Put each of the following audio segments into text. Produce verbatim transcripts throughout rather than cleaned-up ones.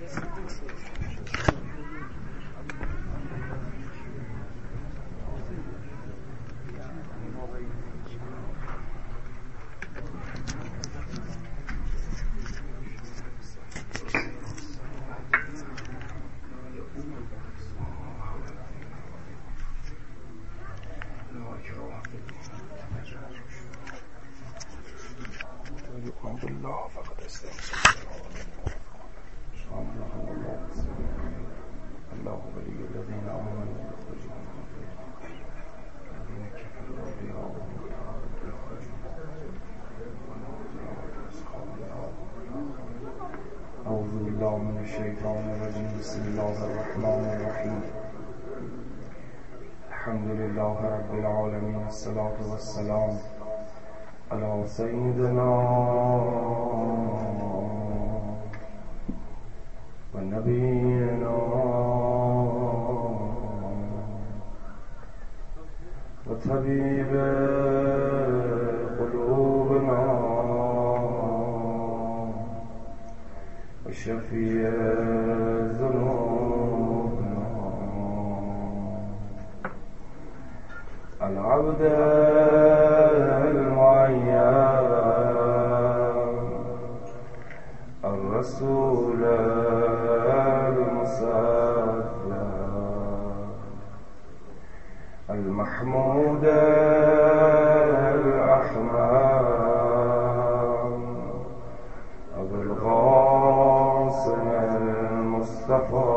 الشيطان الرجيم بسم الله الرحمن الرحيم الحمد لله رب العالمين الصلاة والسلام على سيدنا ونبينا وطبيب قلوبنا وشفيع ذنوبنا العبد المعين الرسول المصطفى المحمود الأحمد أبو القاسم المصطفى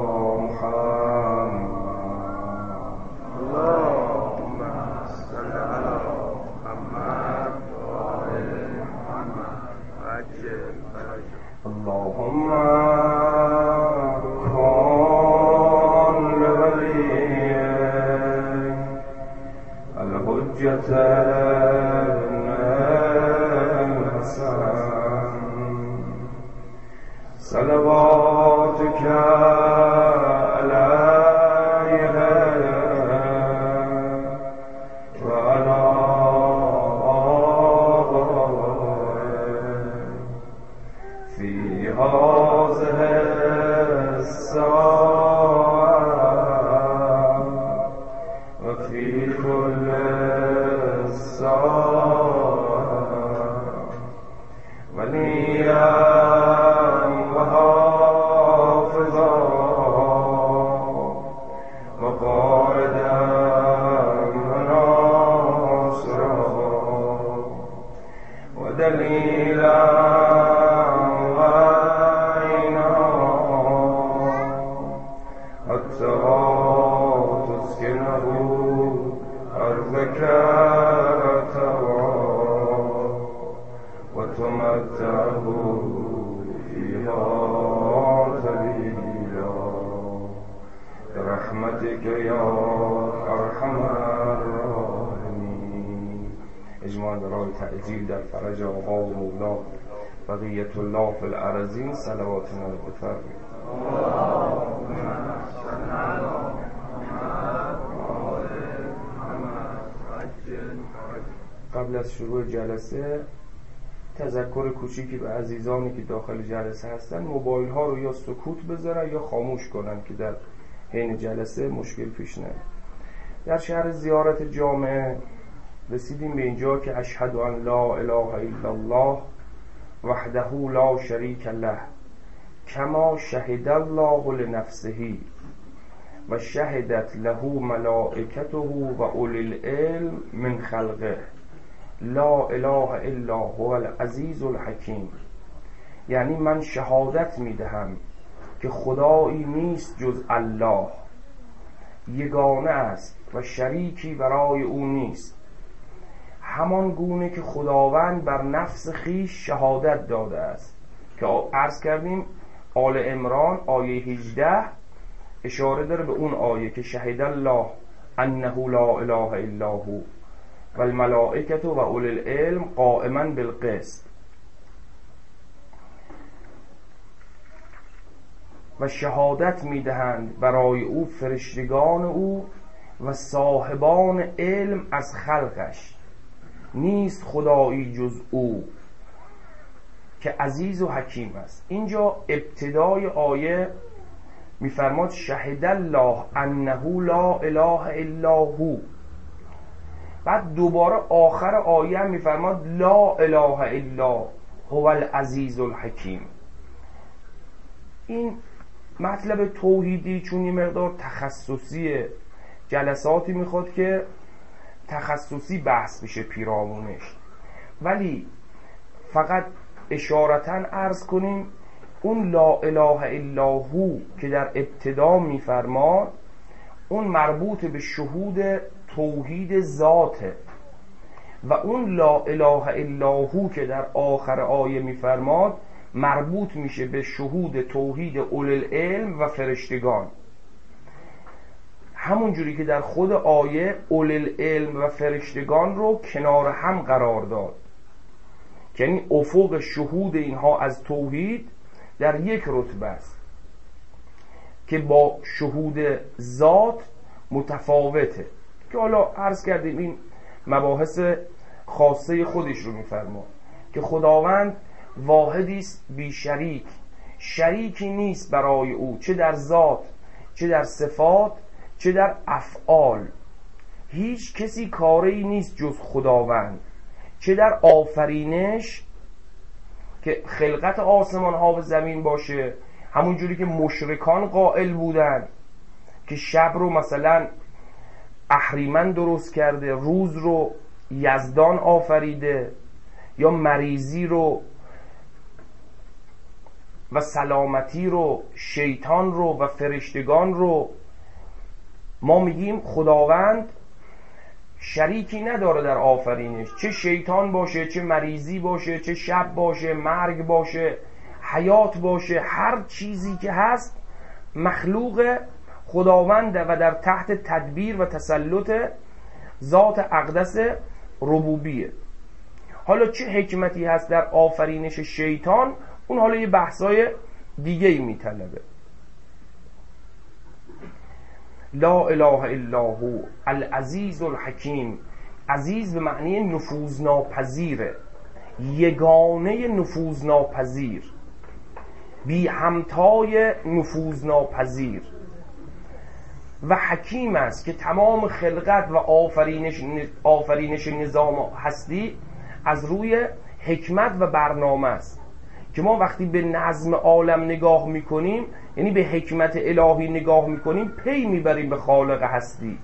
محمد اللهم صل على محمد وآل محمد وعجل فرجه اللهم كن لوليك الحجة صلواتك عليه وعلى آله في هذه الساعة وفي كل ساعة وليا دليلا وعينا حتى تسكنه أرضك طوعا وتمتعه فيها طويلا برحمتك يا أرحم الراحمين. اجماع برای تعجیل در فرج آقا و مولا بقیت الله فی الارضین صلواتنا رو بفرمایید. قبل از شروع جلسه تذکر کوچیکی به عزیزانی که داخل جلسه هستن موبایل ها رو یا سکوت بذارن یا خاموش کنن که در حین جلسه مشکل پیش نیاد. در شهر زیارت جامعه رسیدیم به اینجا که اشهد ان لا اله الا الله وحده لا شریک له کما شهد الله لنفسه و شهدت له ملائکته و اولی العلم من خلقه لا اله الا هو العزیز الحکیم. یعنی من شهادت میدهم که خدایی نیست جز الله، یگانه است و شریکی برای او نیست، همان گونه که خداوند بر نفس خیش شهادت داده است که عرض کردیم آل عمران آیه هجده اشاره داره به اون آیه که شهد الله انه لا اله الا هو و الملائکه و اولی العلم قائما بالقسط. و شهادت میدهند برای او فرشتگان او و صاحبان علم از خلقش، نیست خدایی جز او که عزیز و حکیم است. اینجا ابتدای آیه میفرماد شهد الله انه لا اله الا هو. بعد دوباره آخر آیه هم میفرماد لا اله الا هو العزیز الحکیم. این مطلب توحیدی چون یه مقدار تخصصی جلساتی میخواد که تخصصی بحث بشه پیرامونش، ولی فقط اشارتاً عرض کنیم اون لا اله الا هو که در ابتدا میفرماد اون مربوط به شهود توحید ذاته و اون لا اله الا هو که در آخر آیه میفرماد مربوط میشه به شهود توحید اولوالعلم و فرشتگان. همون جوری که در خود آیه اولوالعلم و فرشتگان رو کنار هم قرار داد، یعنی افق شهود اینها از توحید در یک رتبه است که با شهود ذات متفاوته، که حالا عرض کردیم این مباحث خاصه خودش رو میفرما که خداوند واحدی است بی شریک، شریکی نیست برای او، چه در ذات چه در صفات چه در افعال. هیچ کسی کاری نیست جز خداوند، چه در آفرینش که خلقت آسمان ها و زمین باشه، همون جوری که مشرکان قائل بودن که شب رو مثلا اهریمن درست کرده، روز رو یزدان آفریده، یا مریضی رو و سلامتی رو شیطان رو و فرشتگان رو. ما میگیم خداوند شریکی نداره در آفرینش، چه شیطان باشه، چه مریضی باشه، چه شب باشه، مرگ باشه، حیات باشه، هر چیزی که هست مخلوق خداونده و در تحت تدبیر و تسلط ذات اقدس ربوبیه. حالا چه حکمتی هست در آفرینش شیطان، اون حالا یه بحثای دیگه ای میطلبه. لا اله الا هو العزیز الحکیم. عزیز به معنی نفوذناپذیره، یگانه نفوذناپذیر، بی همتای نفوذناپذیر، و حکیم است که تمام خلقت و آفرینش آفرینش نظام هستی از روی حکمت و برنامه است. که ما وقتی به نظم عالم نگاه میکنیم، یعنی به حکمت الهی نگاه میکنیم، پی میبریم به خالق هستی.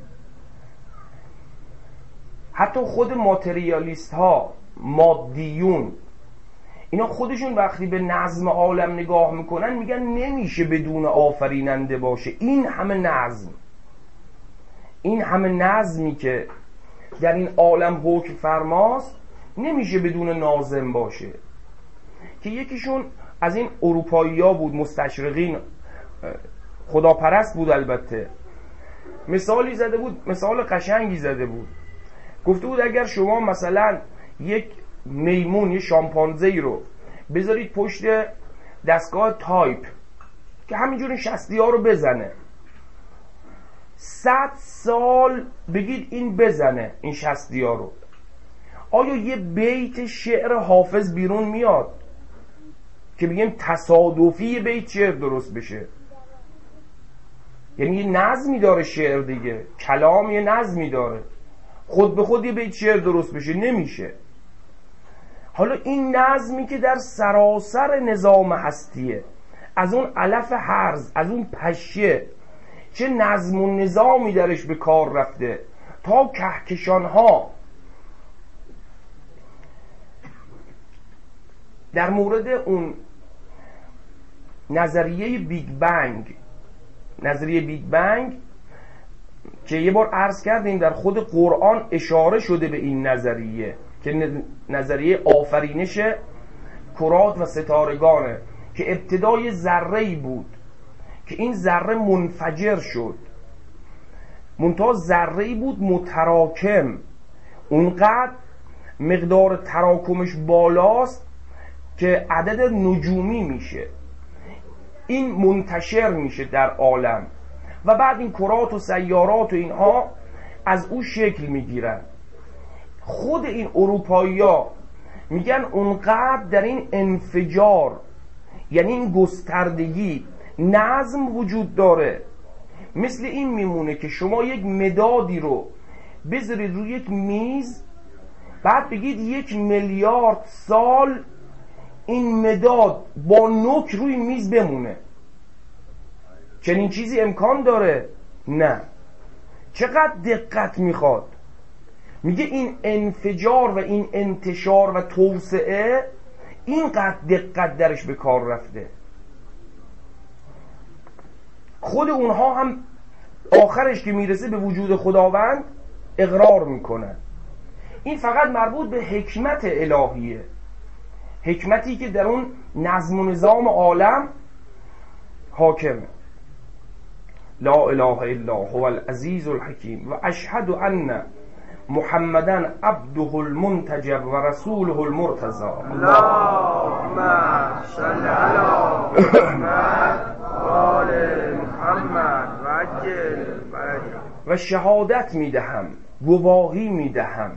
حتی خود ماتریالیست ها، مادیون، اینا خودشون وقتی به نظم عالم نگاه میکنن میگن نمیشه بدون آفریننده باشه. این همه نظم، این همه نظمی که در این عالم حکم فرماست نمیشه بدون ناظم باشه. که یکیشون از این اروپایی ها بود، مستشرقین، خداپرست بود البته، مثالی زده بود، مثال قشنگی زده بود. گفته بود اگر شما مثلا یک میمون، یک شامپانزه رو بذارید پشت دستگاه تایپ که همینجور شستی ها رو بزنه، صد سال بگید این بزنه این شستی ها رو، آیا یه بیت شعر حافظ بیرون میاد که بگیم تصادفی یه بیت شعر درست بشه؟ یعنی یه نظمی داره شعر دیگه، کلام یه نظمی داره، خود به خود یه بیت شعر درست بشه نمیشه. حالا این نظمی که در سراسر نظام هستیه، از اون علف هرز، از اون پشه، چه نظم و نظامی درش به کار رفته تا کهکشان ها در مورد اون نظریه بیگ بنگ، نظریه بیگ بنگ که یه بار عرض کردیم در خود قرآن اشاره شده به این نظریه که نظریه آفرینش کرات و ستارگانه، که ابتدای ذره‌ای بود که این ذره منفجر شد، منتها ذره‌ای بود متراکم، اونقدر مقدار تراکمش بالاست که عدد نجومی میشه، این منتشر میشه در عالم و بعد این کرات و سیارات و اینها از او شکل میگیرن. خود این اروپایی‌ها میگن اونقدر در این انفجار، یعنی این گستردگی، نظم وجود داره. مثل این میمونه که شما یک مدادی رو بذارید روی یک میز، بعد بگید یک میلیارد سال این مداد با نوک روی میز بمونه. چنین چیزی امکان داره؟ نه. چقدر دقت میخواد. میگه این انفجار و این انتشار و توسعه اینقدر دقت درش به کار رفته. خود اونها هم آخرش که میرسه به وجود خداوند اقرار میکنن. این فقط مربوط به حکمت الهیه، حکمتی که در اون نظم و نظام عالم حاکمه. لا اله الا هو العزیز الحکیم و اشهد ان محمدن عبده المنتجب و رسوله المرتضی. اللهم صل علی محمد و آل محمد و عجل فرجهم. و شهادت میدهم، گواهی میدهم.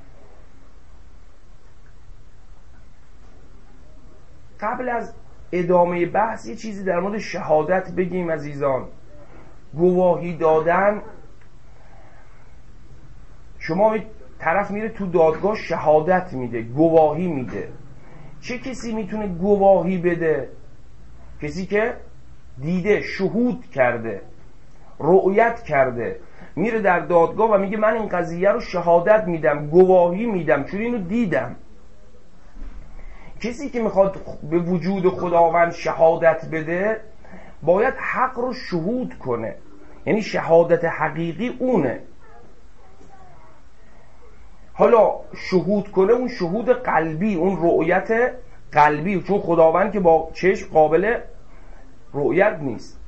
قبل از ادامه بحث یه چیزی در مورد شهادت بگیم عزیزان. گواهی دادن، شما طرف میره تو دادگاه شهادت میده، گواهی میده. چه کسی میتونه گواهی بده؟ کسی که دیده، شهود کرده، رؤیت کرده، میره در دادگاه و میگه من این قضیه رو شهادت میدم، گواهی میدم، چون اینو دیدم. کسی که میخواد به وجود خداوند شهادت بده باید حق رو شهود کنه، یعنی شهادت حقیقی اونه. حالا شهود کنه اون شهود قلبی، اون رؤیت قلبی، چون خداوند که با چشم قابل رؤیت نیست.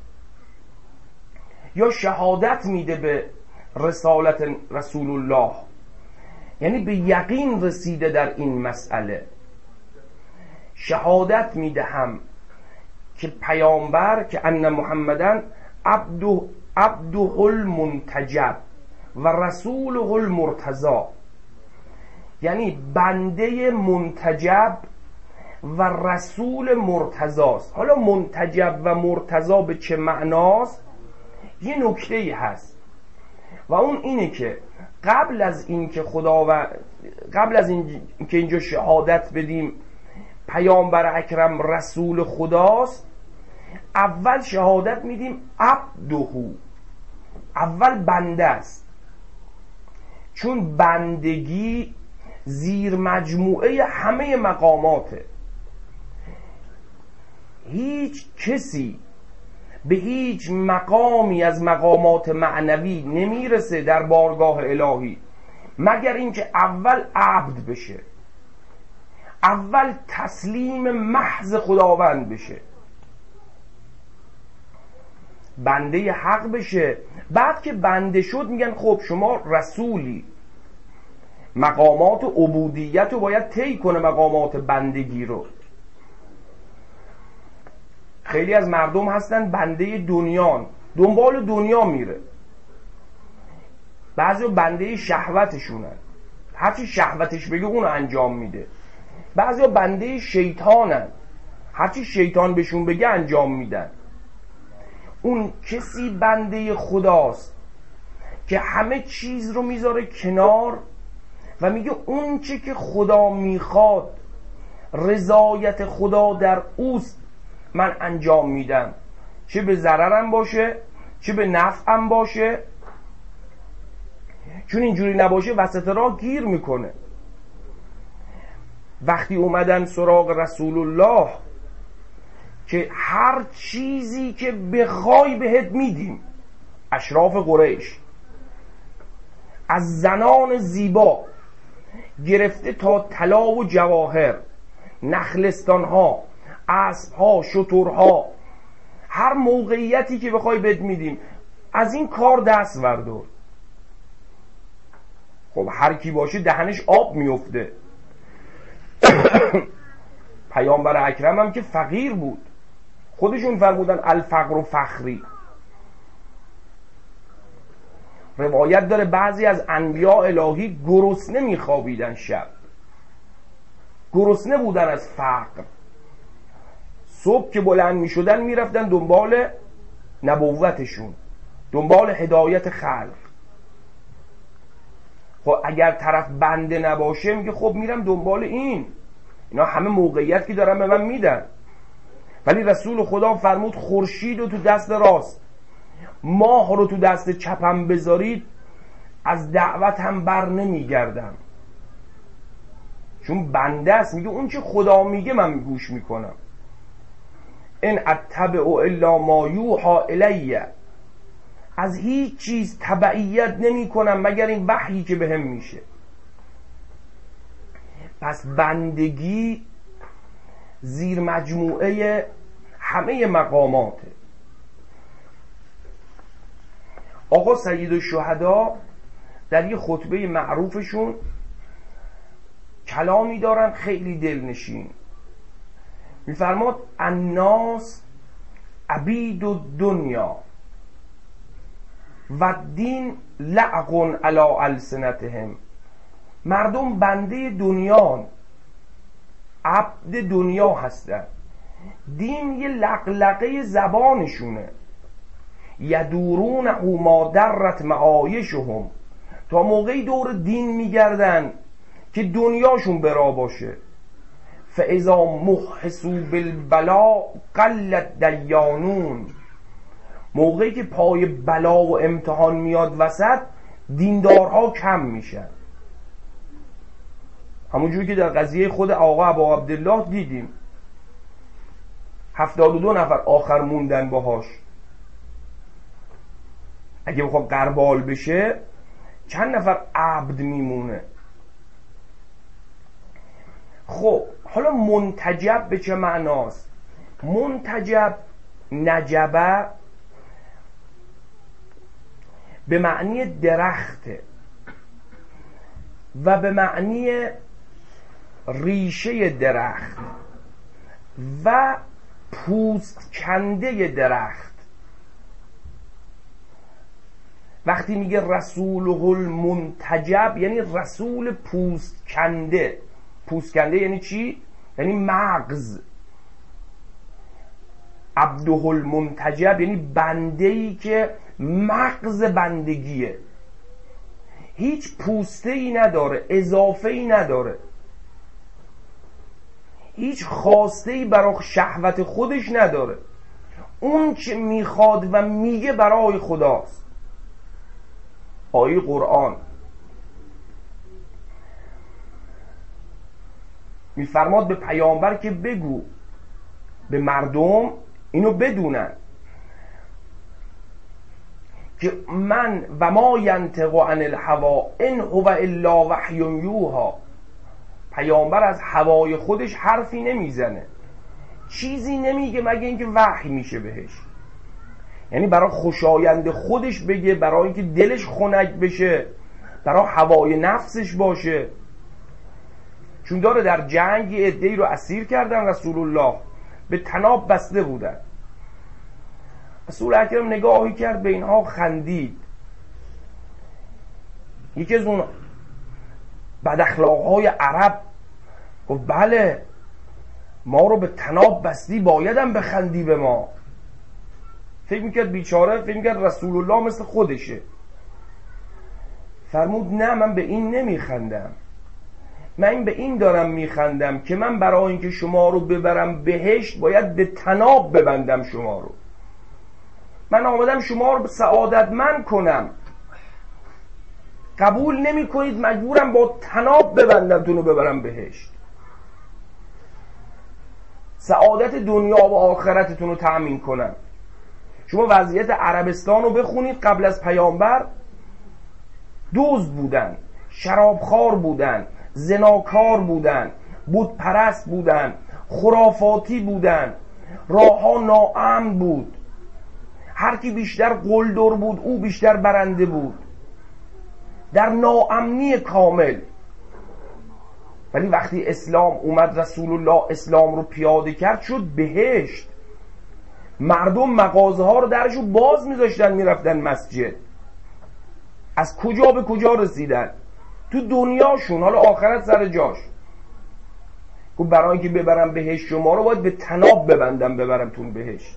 یا شهادت میده به رسالت رسول الله، یعنی به یقین رسیده در این مسئله. شهادت میدهم که پیامبر، که ان محمدن عبده عبده المنتجب و رسوله المرتضی، یعنی بنده منتجب و رسول مرتضاست. حالا منتجب و مرتضی به چه معناست؟ یه نکته‌ای هست و اون اینه که قبل از این که خدا و قبل از این که اینجا شهادت بدیم پیامبر اکرم رسول خداست، اول شهادت میدیم عبده، اول بنده است. چون بندگی زیر مجموعه همه مقاماته. هیچ کسی به هیچ مقامی از مقامات معنوی نمیرسه در بارگاه الهی مگر اینکه اول عبد بشه، اول تسلیم محض خداوند بشه، بنده حق بشه. بعد که بنده شد میگن خب شما رسولی، مقامات عبودیت رو باید طی کنه، مقامات بندگی رو. خیلی از مردم هستن بنده دنیان، دنبال دنیا میره. بعضی بنده شهوتشونن، هرچی شهوتش بگه اونو انجام میده. بعضی بنده شیطانن، هرچی شیطان بهشون بگه انجام میدن. اون کسی بنده خداست که همه چیز رو میذاره کنار و میگه اون چه که خدا میخواد، رضایت خدا در اوست، من انجام میدم، چه به ضررم باشه چه به نفعم باشه. چون اینجوری نباشه وسط راه گیر میکنه. وقتی اومدن سراغ رسول الله که هر چیزی که بخوای بهت میدیم، اشراف قریش از زنان زیبا گرفته تا طلا و جواهر، نخلستانها، اسبها، شترها، هر موقعیتی که بخوای بهت میدیم، از این کار دست بردار. خب هر کی باشه دهنش آب میفته. پیامبر اکرم هم که فقیر بود، خودشون فرمودن الفقر و فخری. روایت داره بعضی از انبیاء الهی گرسنه میخوابیدن شب. گرسنه بودن از فقر. صبح که بلند می شدن می رفتن دنبال نبوتشون، دنبال هدایت خلق. خب اگر طرف بنده نباشه میگه خب میرم دنبال این، اینا همه موقعیت که دارن به من میدن. ولی رسول خدا فرمود خورشید رو تو دست راست، ماه رو تو دست چپم بذارید از دعوت هم بر نمیگردم. چون بنده است، میگه اون چه خدا میگه من گوش میکنم. ان اتبع الا ما یوحى الی، از هیچ چیز تبعیت نمی کنم مگر این وحیی که بهم میشه. پس بندگی زیر مجموعه همه مقاماته. آقا سید الشهدا در یه خطبه معروفشون کلامی دارن خیلی دلنشین. میفرماد الناس عبید الدنیا و دین لعق علی السنتهم. مردم بنده دنیا، عبد دنیا هستن، دین یه لقلقه زبانشونه. یدورون او ما درت معایشهم، تا موقعی دور دین میگردن که دنیاشون برا باشه. فاذا محسوا بالبلا قلت دیانون، موقعی که پای بلا و امتحان میاد وسط دیندارها کم میشن. همونجوری که در قضیه خود آقا ابا عبدالله دیدیم، هفتاد و دو نفر آخر موندن باهاش. اگه بخواد قربال بشه چند نفر عبد میمونه؟ خب حالا منتجب به چه معناست؟ منتجب، نجبه، به معنی درخته و به معنی ریشه درخت و پوست کنده درخت. وقتی میگه رسوله المنتجب یعنی رسول پوست کنده. پوست کنده یعنی چی؟ یعنی مغز. عبده المنتجب یعنی بنده‌ای که مغز بندگیه، هیچ پوسته ای نداره، اضافه ای نداره، هیچ خواسته ای برای شهوت خودش نداره. اون چه میخواد و میگه برای خداست. آیه قرآن میفرماد به پیامبر که بگو به مردم اینو بدونن که من و ما ینطق عن الهوا ان هو الا وحی یوحی. پیامبر از هوای خودش حرفی نمیزنه، چیزی نمیگه مگه اینکه وحی میشه بهش. یعنی برای خوشایند خودش بگه، برای اینکه دلش خنک بشه، برای هوای نفسش باشه. چون داره در جنگ یه عده‌ای رو اسیر کردن، رسول الله به طناب بسته بودن. رسول اکرم نگاهی کرد به اینها، خندید. یکی از اون بداخلاق‌های عرب گفت بله ما رو به طناب بستی، بایدم بخندی به ما. فکر میکرد بیچاره، فکر میکرد رسول الله مثل خودشه. فرمود نه، من به این نمیخندم، من به این دارم میخندم که من برای اینکه شما رو ببرم بهشت باید به طناب ببندم شما رو. من آمدم شما رو سعادتمند کنم، قبول نمی کنید، مجبورم با طناب ببندم تونو ببرم بهشت. سعادت دنیا و آخرتتون رو تأمین کنم. شما وضعیت عربستان رو بخونید، قبل از پیامبر دزد بودن، شرابخوار بودن، زناکار بودن، بت پرست بودن، خرافاتی بودن، راه ها ناامن بود، هر کی بیشتر قلدر بود او بیشتر برنده بود، در ناامنی کامل. ولی وقتی اسلام اومد، رسول الله اسلام رو پیاده کرد، شد بهشت. مردم مغازه ها رو درشو باز میذاشتن میرفتن مسجد. از کجا به کجا رسیدن تو دنیاشون، حالا آخرت سر جاش. گفت برای اینکه ببرم بهشت شما رو باید به طناب ببندم ببرمتون بهشت.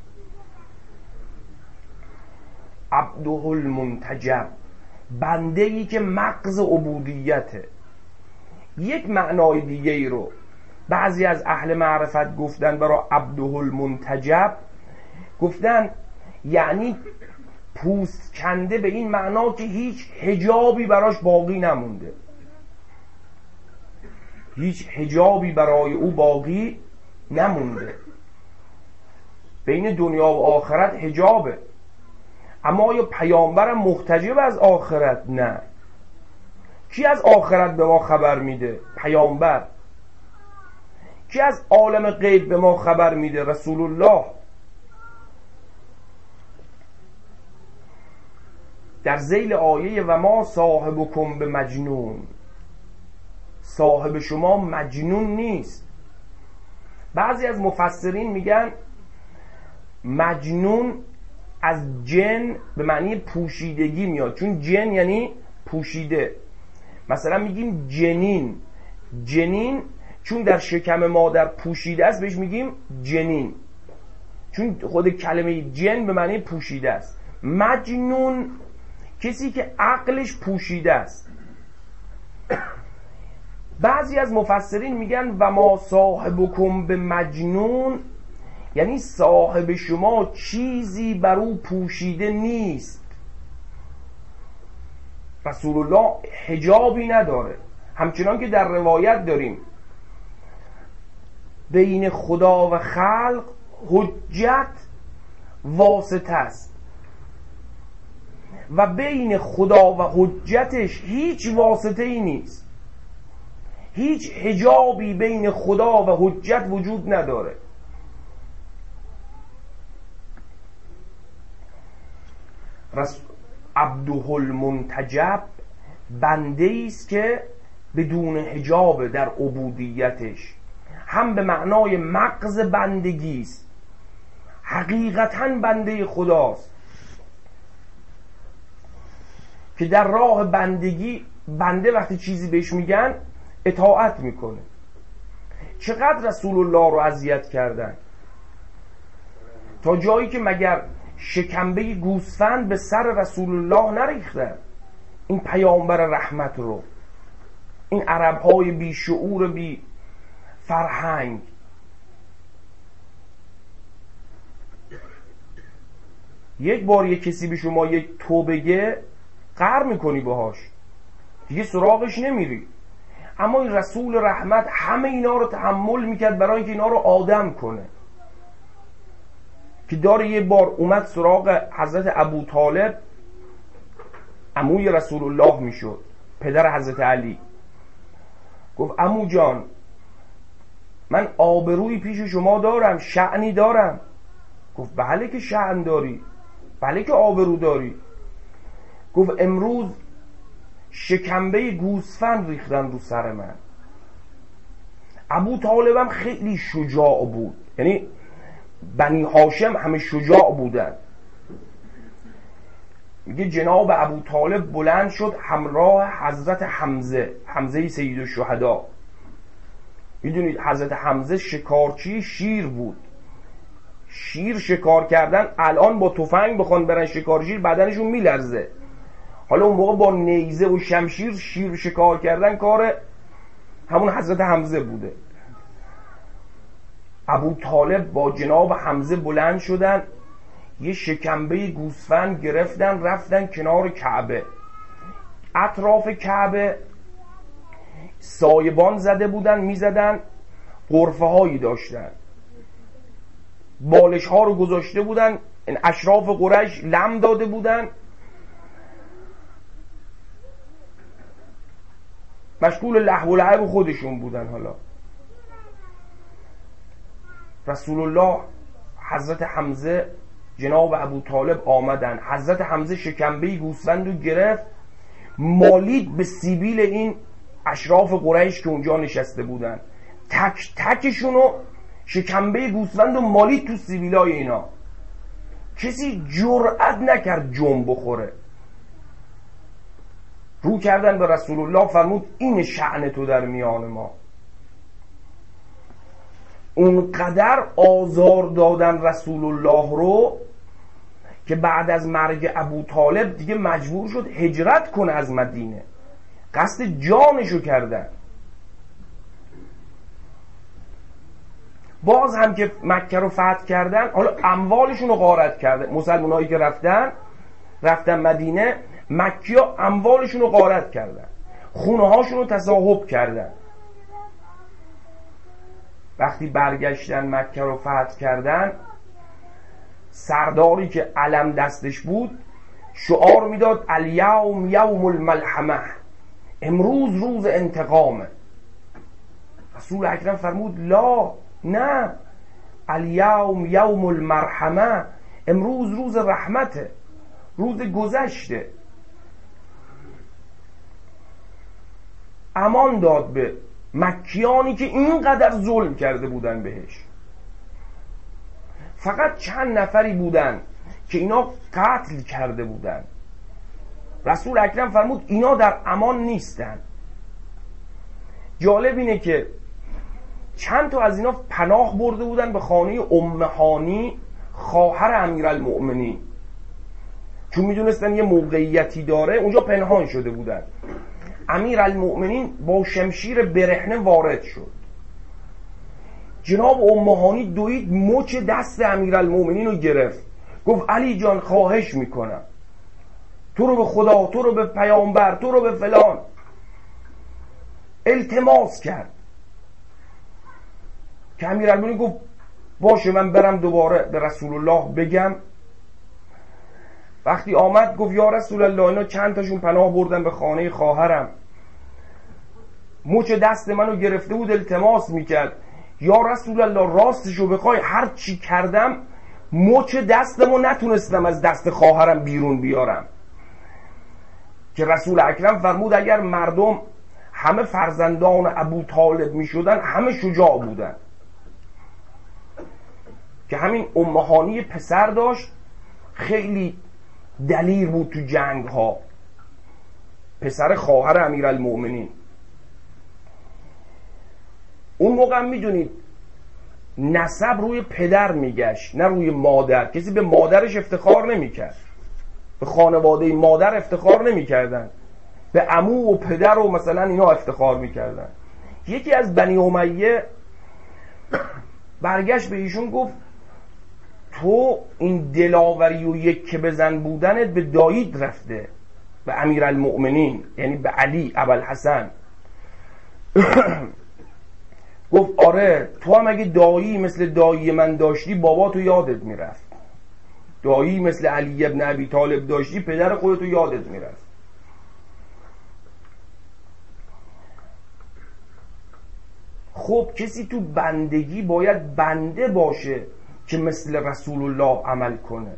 عبده المنتجب، بنده ای که مغز عبودیته. یک معنای دیگه ای رو بعضی از اهل معرفت گفتن برای عبده المنتجب، گفتن یعنی پوست کنده، به این معنا که هیچ حجابی براش باقی نمونده، هیچ حجابی برای او باقی نمونده. بین دنیا و آخرت حجابه، اما آیا پیامبرم محتجب از آخرت؟ نه. کی از آخرت به ما خبر میده؟ پیامبر. کی از عالم غیب به ما خبر میده؟ رسول الله. در ذیل آیه و ما صاحبکم به مجنون، صاحب شما مجنون نیست. بعضی از مفسرین میگن مجنون از جن به معنی پوشیدگی میاد، چون جن یعنی پوشیده. مثلا میگیم جنین، جنین چون در شکم مادر پوشیده است بهش میگیم جنین، چون خود کلمه جن به معنی پوشیده است. مجنون کسی که عقلش پوشیده است. بعضی از مفسرین میگن و ما صاحبکم به مجنون، یعنی صاحب شما چیزی بر او پوشیده نیست. رسول الله حجابی نداره، همچنان که در روایت داریم بین خدا و خلق حجت واسطه است و بین خدا و حجتش هیچ واسطه ای نیست، هیچ حجابی بین خدا و حجت وجود نداره. عبده المنتجب بنده است که بدون حجاب در عبودیتش، هم به معنای مغز بندگی است، حقیقتاً بنده خداست که در راه بندگی بنده وقتی چیزی بهش میگن اطاعت میکنه. چقدر رسول الله رو اذیت کردن تا جایی که مگر شکمبه گوسفند به سر رسول الله نریختن؟ این پیامبر رحمت رو، این عرب‌های بی شعور بی فرهنگ. یک بار یک کسی به شما یک تو بگه قهر میکنی باهاش، دیگه سراغش نمیری. اما این رسول رحمت همه اینا رو تحمل میکرد برای اینکه اینا رو آدم کنه. که داره یه بار اومد سراغ حضرت ابو طالب، عموی رسول الله میشد، پدر حضرت علی. گفت عمو جان من آبرویی پیش شما دارم، شأنی دارم. گفت بله که شأن داری، بله که آبرو داری. گفت امروز شکمبه گوسفند ریختن رو سر من. ابو طالبم خیلی شجاع بود، یعنی بنی هاشم همه شجاع بودن. میگه جناب ابو طالب بلند شد همراه حضرت حمزه، حمزه سید الشهدا. میدونید حضرت حمزه شکارچی شیر بود، شیر شکار کردن الان با تفنگ بخوان برن شکارشیر بدنشون میلرزه، حالا اون موقع با نیزه و شمشیر شیر شکار کردن کار همون حضرت حمزه بوده. ابو طالب با جناب حمزه بلند شدن، یه شکمبه گوسفند گرفتن رفتن کنار کعبه. اطراف کعبه سایبان زده بودن میزدن، غرفه هایی داشتن، بالش ها رو گذاشته بودن، این اشراف قریش لم داده بودن، مشغول لهو و لعب خودشون بودن. حالا رسول الله، حضرت حمزه، جناب ابو طالب آمدن. حضرت حمزه شکمبه گوسفند رو گرفت، مالید به سیبیل این اشراف قریش که اونجا نشسته بودن، تک تکشونو شکمبه گوسفند و مالید تو سیبیلای اینا. کسی جرأت نکرد جنب بخوره. رو کردن به رسول الله، فرمود این شأن تو در میان ما. اونقدر آزار دادن رسول الله رو که بعد از مرگ ابو طالب دیگه مجبور شد هجرت کنه از مدینه، قصد جانشو کردن. باز هم که مکه رو فتح کردن، حالا اموالشون رو غارت کرده. مسلمانایی که رفتن رفتن مدینه، مکی ها اموالشون رو غارت کردن، خونه هاشون رو تصاحب کردن. وقتی برگشتن مکه رو فتح کردن، سرداری که علم دستش بود شعار میداد الیوم یوم الملحمه، امروز روز انتقامه. رسول اکرم فرمود لا، نه، الیوم یوم المرحمه، امروز روز رحمته، روز گذشته. امان داد به مکیانی که اینقدر ظلم کرده بودن بهش. فقط چند نفری بودن که اینا قتل کرده بودن. رسول اکرم فرمود اینا در امان نیستن. جالب اینه که چند تا از اینا پناه برده بودن به خانه ام هانی، خواهر امیرالمؤمنین، چون میدونستن یه موقعیتی داره، اونجا پنهان شده بودن. امیرالمؤمنین با شمشیر برهنه وارد شد. جناب ام هانی دوید مچ دست امیرالمؤمنین رو گرفت، گفت علی جان خواهش میکنم، تو رو به خدا، تو رو به پیامبر، تو رو به فلان، التماس کرد. که امیرالمؤمنین گفت باشه من برم دوباره به رسول الله بگم. وقتی آمد گفت یا رسول الله اینا چند تاشون پناه بردن به خانه خواهرم، مچ دست منو گرفته بود التماس میکرد، یا رسول الله راستشو بخوای هر چی کردم مچ دستمو نتونستم از دست خواهرم بیرون بیارم. که رسول اکرم فرمود اگر مردم همه فرزندان ابو طالب میشدن همه شجاع بودن. که همین ام هانی پسر داشت، خیلی دلیر بود تو جنگ ها، پسر خواهر امیرالمؤمنین. اون موقع میدونید نسب روی پدر میگشت نه روی مادر. کسی به مادرش افتخار نمیکرد، به خانواده مادر افتخار نمیکردن، به عمو و پدر و مثلا اینا افتخار میکردن. یکی از بنی امیه برگشت به ایشون گفت تو این دلاوری و یک که بزن بودنت به دایید رفته، به امیرالمؤمنین، یعنی به علی ابوالحسن. گفت آره، تو هم اگه دایی مثل دایی من داشتی بابا تو یادت میرفت، دایی مثل علی ابن ابی طالب داشتی پدر خودتو یادت میرفت. خب کسی تو بندگی باید بنده باشه که مثل رسول الله عمل کنه،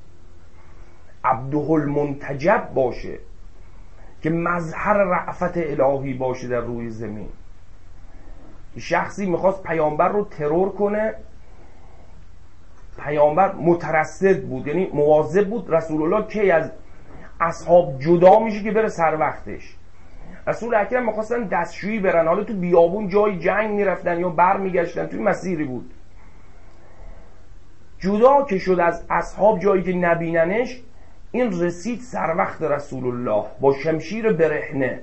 عبده المنتجب باشه، که مظهر رأفت الهی باشه در روی زمین. شخصی میخواست پیامبر رو ترور کنه، پیامبر مترصد بود، یعنی مواظب بود رسول الله کی از اصحاب جدا میشه که بره سر وقتش. رسول اکرم میخواستن دستشویی برن، حالا تو بیابون جای جنگ میرفتن یا بر میگشتن، توی مسیری بود، جدا که شد از اصحاب جایی که نبیننش، این رسید سر وقت رسول الله با شمشیر برهنه.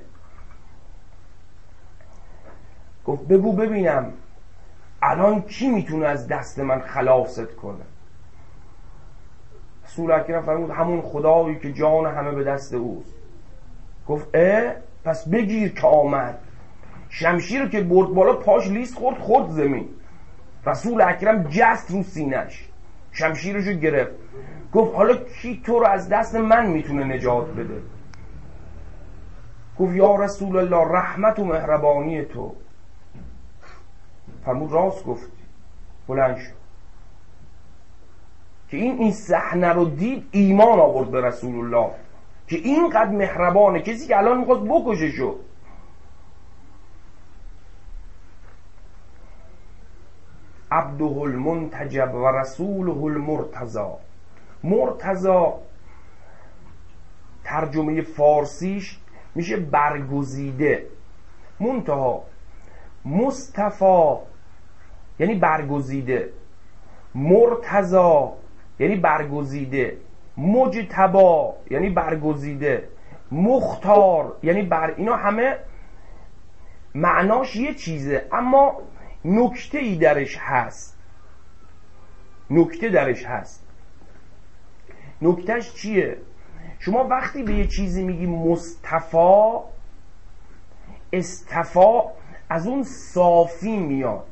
گفت بگو ببینم الان کی میتونه از دست من خلاصت کنه؟ رسول اکرم فرمود همون خدایی که جان همه به دست اوست. گفت اه پس بگیر که آمد. شمشیر که برد بالا پاش لیست خورد خورد زمین. رسول اکرم جست رو سینش، شمشیرشو گرفت. گفت حالا کی تو رو از دست من میتونه نجات بده؟ گفت یا رسول الله رحمت و مهربانی تو. فرمود راست گفتی. بلند شد. که این این صحنه رو دید ایمان آورد به رسول الله که اینقدر مهربانه، کسی که الان میخواست بکشه شد. عبده المنتجب و رسوله المرتضی. مرتضی ترجمه فارسیش میشه برگزیده، منتها مصطفی یعنی برگزیده، مرتضا یعنی برگزیده، مجتبا یعنی برگزیده، مختار یعنی بر. اینا همه معناش یه چیزه اما نکته ای درش هست. نکته درش هست. نکتهش چیه؟ شما وقتی به یه چیزی میگی مصطفی، استفا از اون صافی میاد.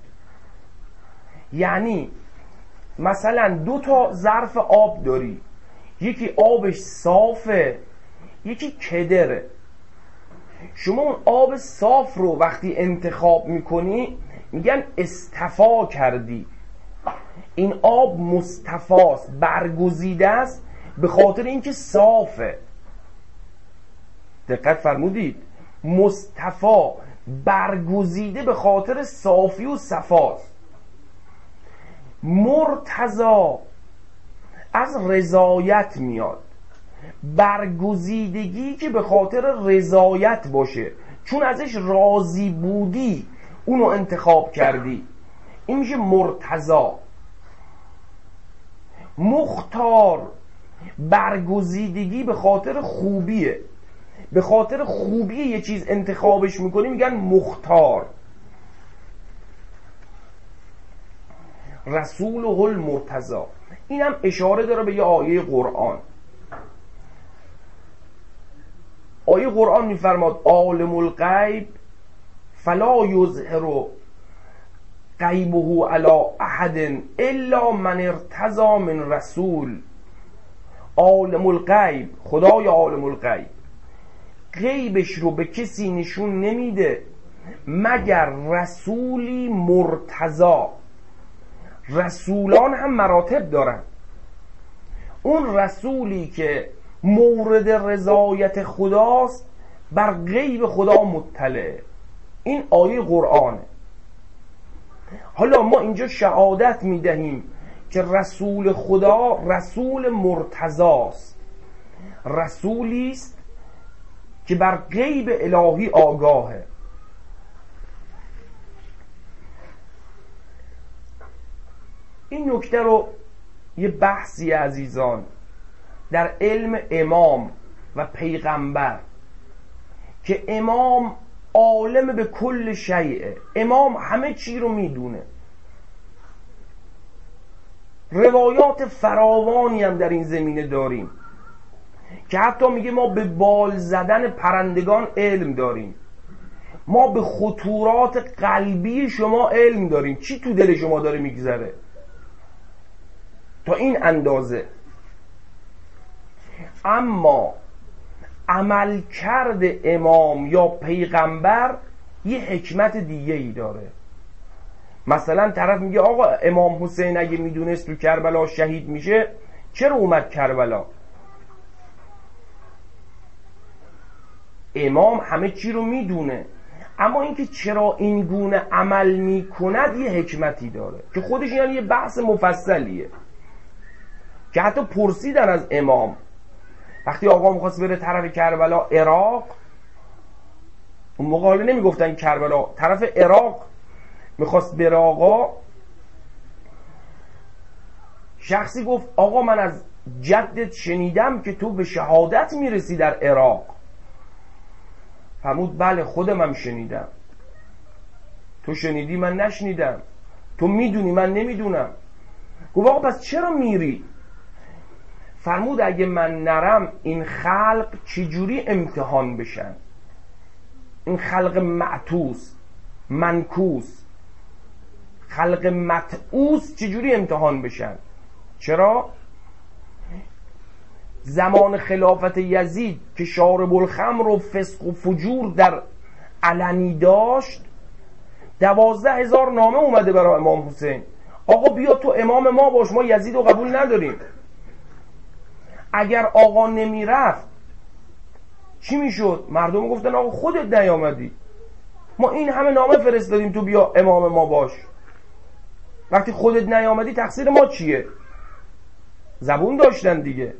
یعنی مثلا دو تا ظرف آب داری، یکی آبش صافه یکی کدره. شما اون آب صاف رو وقتی انتخاب میکنی میگن استفا کردی، این آب مصطفاست، برگزیده است به خاطر اینکه صافه. دقت فرمودید؟ مصطفا برگزیده به خاطر صافی و صفاست. مرتضا از رضایت میاد، برگزیدگی که به خاطر رضایت باشه، چون ازش راضی بودی اونو انتخاب کردی، این میشه مرتضا. مختار برگزیدگی به خاطر خوبیه، به خاطر خوبی یه چیز انتخابش میکنی میگن مختار. رسوله المرتضی، اینم اشاره داره به یه آیه قرآن. آیه قرآن میفرماد عالم الغیب فلا یظهر غیبه علی احد الا من ارتضی من رسول. عالم الغیب، خدای عالم الغیب غیبش رو به کسی نشون نمیده مگر رسولی مرتضی. رسولان هم مراتب دارن. اون رسولی که مورد رضایت خداست بر غیب خدا مطلعه. این آیه قرآنه. حالا ما اینجا شهادت میدهیم که رسول خدا رسول مرتضاست، رسولی است که بر غیب الهی آگاهه. این نکته رو یه بحثی عزیزان در علم امام و پیغمبر که امام عالم به کل شیء، امام همه چی رو میدونه. روایات فراوانی هم در این زمینه داریم که حتی میگه ما به بال زدن پرندگان علم داریم، ما به خطورات قلبی شما علم داریم، چی تو دل شما داره میگذره. تا این اندازه. اما عمل کرد امام یا پیغمبر یه حکمت دیگه ای داره. مثلا طرف میگه آقا امام حسین اگه میدونست تو کربلا شهید میشه چرا اومد کربلا؟ امام همه چی رو میدونه، اما اینکه چرا این گونه عمل میکند یه حکمتی داره که خودش یعنی یه بحث مفصلیه که حتی پرسیدن از امام وقتی آقا میخواست بره طرف کربلا عراق، اون موقع حالا نمیگفتن کربلا، طرف عراق میخواست بره آقا، شخصی گفت آقا من از جدت شنیدم که تو به شهادت میرسی در عراق. فرمود بله خودم هم شنیدم. تو شنیدی من نشنیدم، تو میدونی من نمیدونم. گفت آقا پس چرا میری؟ فرمود اگه من نرم این خلق چجوری امتحان بشن؟ این خلق معتوس، منکوس، خلق متعوس چجوری امتحان بشن؟ چرا؟ زمان خلافت یزید که شارب الخمر و فسق و فجور در علنی داشت، دوازده هزار نامه اومده برای امام حسین، آقا بیا تو امام ما باش، ما یزید رو قبول نداریم. اگر آقا نمی رفت چی میشد؟ مردم گفتن آقا خودت نیامدی، ما این همه نامه فرستادیم تو بیا امام ما باش، وقتی خودت نیامدی تقصیر ما چیه؟ زبون داشتن دیگه.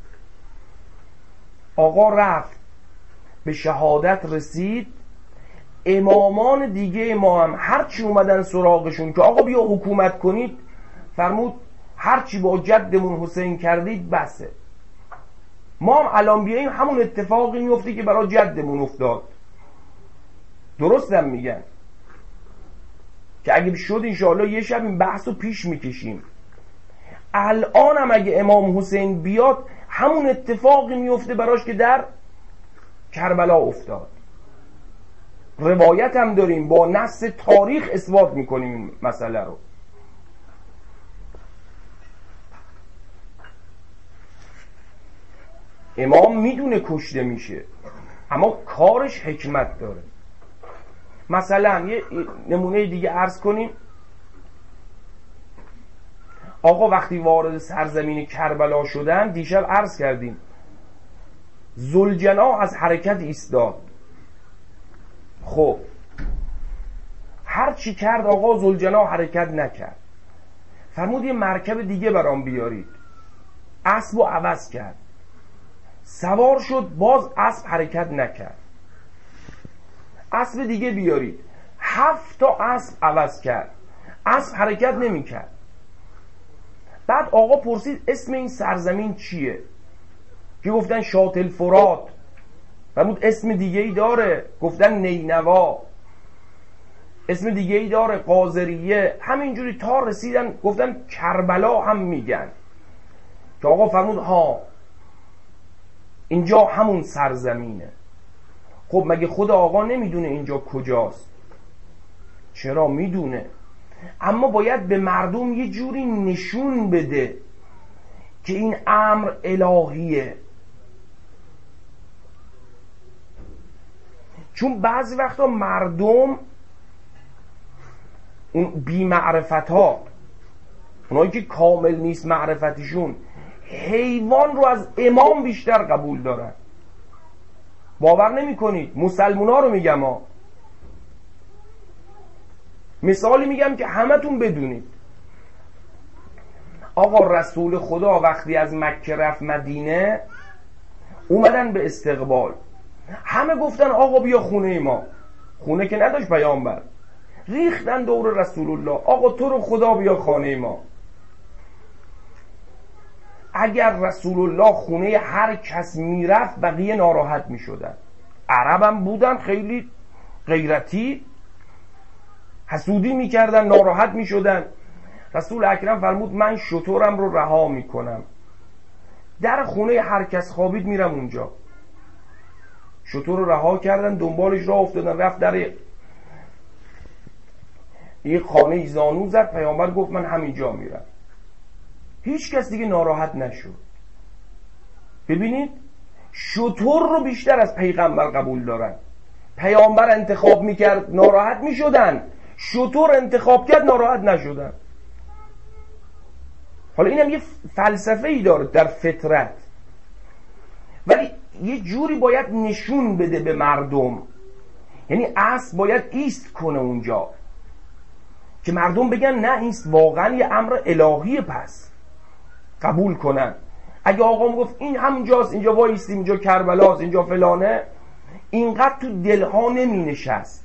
آقا رفت، به شهادت رسید، امامان دیگه ما هم هر چی اومدن سراغشون که آقا بیا حکومت کنید، فرمود هر چی با جدمون حسین کردید بسه. ما هم الان بیاییم همون اتفاقی میفته که برای جدمون افتاد. درستم میگن که اگه شد انشاءالله یه شب این بحث رو پیش میکشیم. الان هم اگه امام حسین بیاد همون اتفاقی میفته براش که در کربلا افتاد. روایت هم داریم، با نص تاریخ اثبات میکنیم این مسئله رو. امام میدونه کشته میشه اما کارش حکمت داره. مثلا یه نمونه دیگه عرض کنیم. آقا وقتی وارد سرزمین کربلا شدن، دیشب عرض کردیم ذوالجناح از حرکت ایستاد. خب هر چی کرد آقا ذوالجناح حرکت نکرد. فرمود یه مرکب دیگه برام بیارید. اسبو عوض کرد، سوار شد، باز اسب حرکت نکرد. اسب دیگه بیارید. هفت تا اسب عوض کرد، اسب حرکت نمیکرد. بعد آقا پرسید اسم این سرزمین چیه؟ که گفتن شاط الفرات. فرمود اسم دیگه ای داره، گفتن نینوا. اسم دیگه ای داره، قاذریه. همینجوری تا رسیدن گفتن کربلا هم میگن. که آقا فرمود ها اینجا همون سرزمینه. خب مگه خود آقا نمیدونه اینجا کجاست؟ چرا میدونه، اما باید به مردم یه جوری نشون بده که این امر الهیه. چون بعضی وقتا مردم اون بی معرفت ها، اونایی که کامل نیست معرفتشون، حیوان رو از امام بیشتر قبول دارن. باور نمی کنید، مسلمون ها رو میگم ها. مثالی میگم که همتون بدونید. آقا رسول خدا وقتی از مکه رفت مدینه، اومدن به استقبال. همه گفتن آقا بیا خونه ما. خونه که نداشت پیامبر. ریختن دور رسول الله، آقا تو رو خدا بیا خانه ما. اگر رسول الله خونه هر کس میرفت بقیه ناراحت میشدن. عربم بودن خیلی غیرتی، حسودی میکردن، ناراحت میشدن. رسول اکرم فرمود من شترم رو رها میکنم، در خونه هر کس خوابید میرم اونجا. شتر رو رها کردن، دنبالش راه افتادن، رفت در یک خانه زانو زد. پیامبر گفت من همینجا میرم. هیچ کس دیگه ناراحت نشد. ببینید شتر رو بیشتر از پیغمبر قبول دارن. پیامبر انتخاب میکرد ناراحت میشدن، شتر انتخاب کرد ناراحت نشدن. حالا اینم یه فلسفه ای داره در فطرت، ولی یه جوری باید نشون بده به مردم. یعنی اصل باید ایست کنه اونجا که مردم بگن نه این واقعا یه امر الهی، پس قبول کنن. اگه آقا گفت این همونجاست، اینجا وایستیم، اینجا کربلاست، اینجا فلانه، اینقدر تو دلها نمی نشست.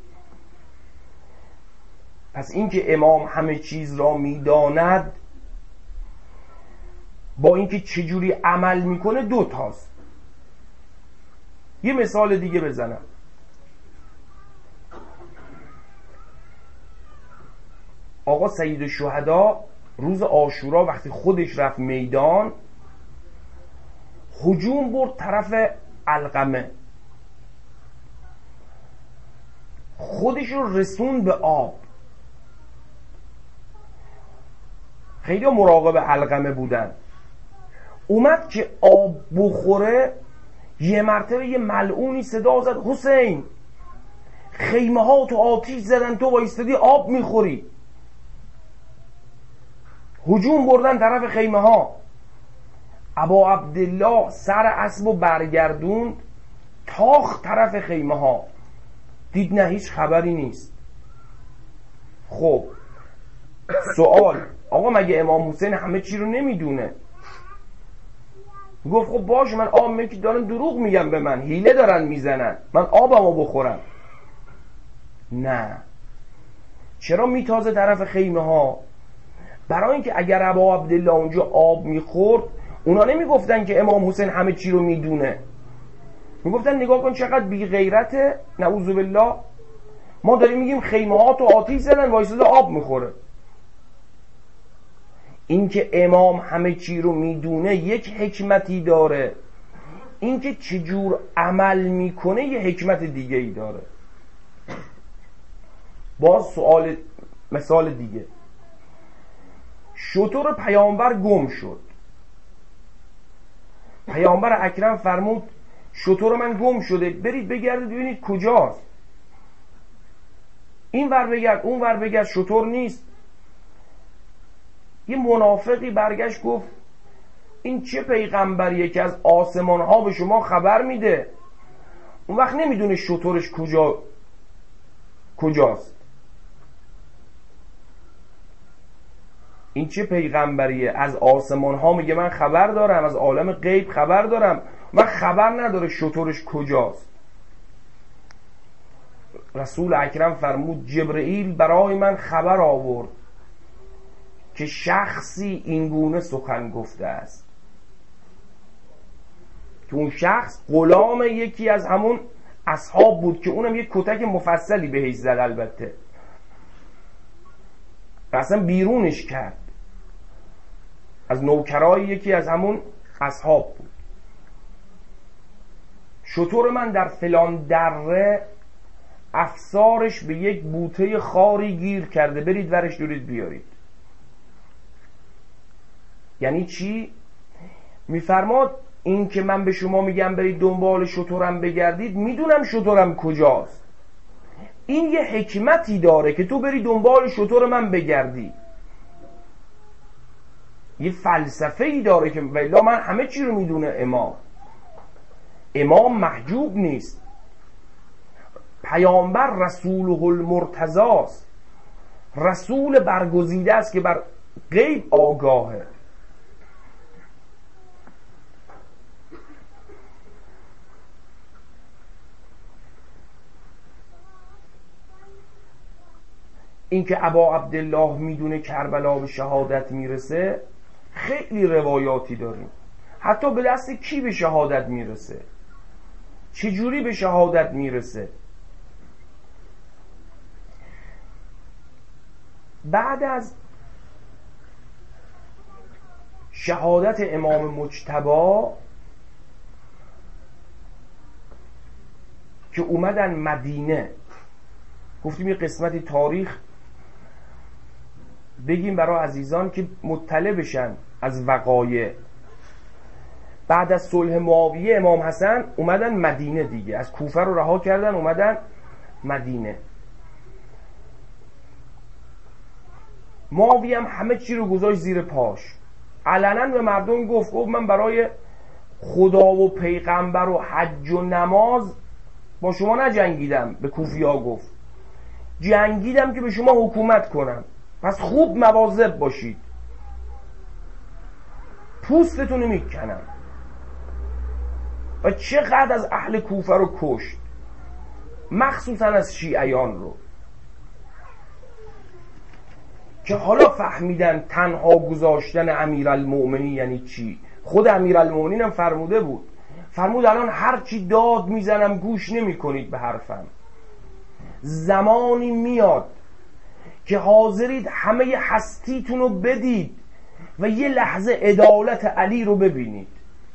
پس اینکه امام همه چیز را میداند با اینکه چجوری عمل میکنه دو تاست. یه مثال دیگه بزنم. آقا سید الشهدا روز عاشورا وقتی خودش رفت میدان، هجوم برد طرف علقمه، خودش رو رسون به آب. خیلی مراقب علقمه بودن. اومد که آب بخوره، یه مرتبه یه ملعونی صدا زد حسین خیمه ها تو آتیش زدن، تو وایستادی آب میخوری. هجوم بردن طرف خیمه ها. ابا عبدالله سر اسبو برگردوند، تاخت طرف خیمه ها، دید نه هیچ خبری نیست. خب سوال، آقا مگه امام حسین همه چی رو نمیدونه؟ گفت خب باشه، من آب میگم که دارن دروغ میگن به من، حیله دارن میزنن، من آبمو بخورم. نه. چرا میتازه طرف خیمه ها؟ برای اینکه اگر ابا عبدالله اونجا آب میخورد، اونا نمیگفتن که امام حسین همه چی رو میدونه، میگفتن نگاه کن چقدر بی غیرته، نعوذ بالله، ما داریم میگیم خیمه ها تو آتیش زدن، وایساده آب میخوره. این که امام همه چی رو میدونه یک حکمتی داره، این که چجور عمل میکنه یه حکمت دیگه ای داره. باز سوال، مثال دیگه، شتر پیامبر گم شد، پیامبر اکرم فرمود شتر من گم شده، برید بگردید ببینید کجاست. این ور بگرد اون ور بگرد، شتر نیست. یه منافقی برگشت گفت این چه پیغمبریه که از آسمان ها به شما خبر میده، اون وقت نمیدونه شترش کجا کجاست. این چه پیغمبریه؟ از آسمان ها میگه من خبر دارم، از عالم غیب خبر دارم، من خبر نداره شترش کجاست. رسول اکرم فرمود جبرئیل برای من خبر آورد که شخصی اینگونه سخن گفته است، که اون شخص غلام یکی از همون اصحاب بود که اونم یک کتک مفصلی بهش زد، البته اصلا بیرونش کرد، از نوکرای یکی از همون اصحاب بود. شتر من در فلان دره افسارش به یک بوته خاری گیر کرده، برید ورش دورید بیارید. یعنی چی؟ میفرماد این که من به شما میگم برید دنبال شترم بگردید، میدونم شترم کجاست. این یه حکمتی داره که تو بری دنبال شتر من بگردی، یه فلسفه ای داره که والله من همه چی رو میدونه. امام امام محجوب نیست، پیامبر رسوله المرتضی است، رسول برگزیده است که بر غیب آگاهه. این که ابا عبدالله میدونه کربلا به شهادت میرسه، خیلی روایاتی داریم. حتی به دست کی به شهادت میرسه، چجوری به شهادت میرسه. بعد از شهادت امام مجتبی که اومدن مدینه، گفتیم یه قسمتی تاریخ بگیم برای عزیزان که مطلع بشن از وقایع. بعد از صلح معاویه امام حسن اومدن مدینه دیگه، از کوفه رو رها کردن اومدن مدینه. معاویه هم همه چی رو گذاشت زیر پاش، علنا به مردم گفت گفت من برای خدا و پیغمبر و حج و نماز با شما نجنگیدم. به کوفی‌ها گفت جنگیدم که به شما حکومت کنم، پس خوب مواظب باشید، پوستتون میکنم. و چقدر از اهل کوفه رو کشت، مخصوصا از شیعیان رو، که حالا فهمیدن تنها گذاشتن امیرالمؤمنین یعنی چی. خود امیرالمؤمنین هم فرموده بود، فرمود الان هر چی داد میزنم گوش نمی کنید به حرفم، زمانی میاد که حاضرید همه هستیتون رو بدید و یه لحظه عدالت علی رو ببینید.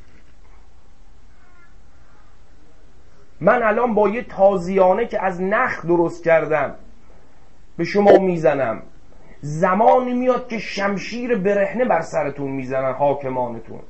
من الان با یه تازیانه که از نخ درست کردم به شما میزنم، زمانی میاد که شمشیر برهنه بر سرتون میزنن حاکمانتون.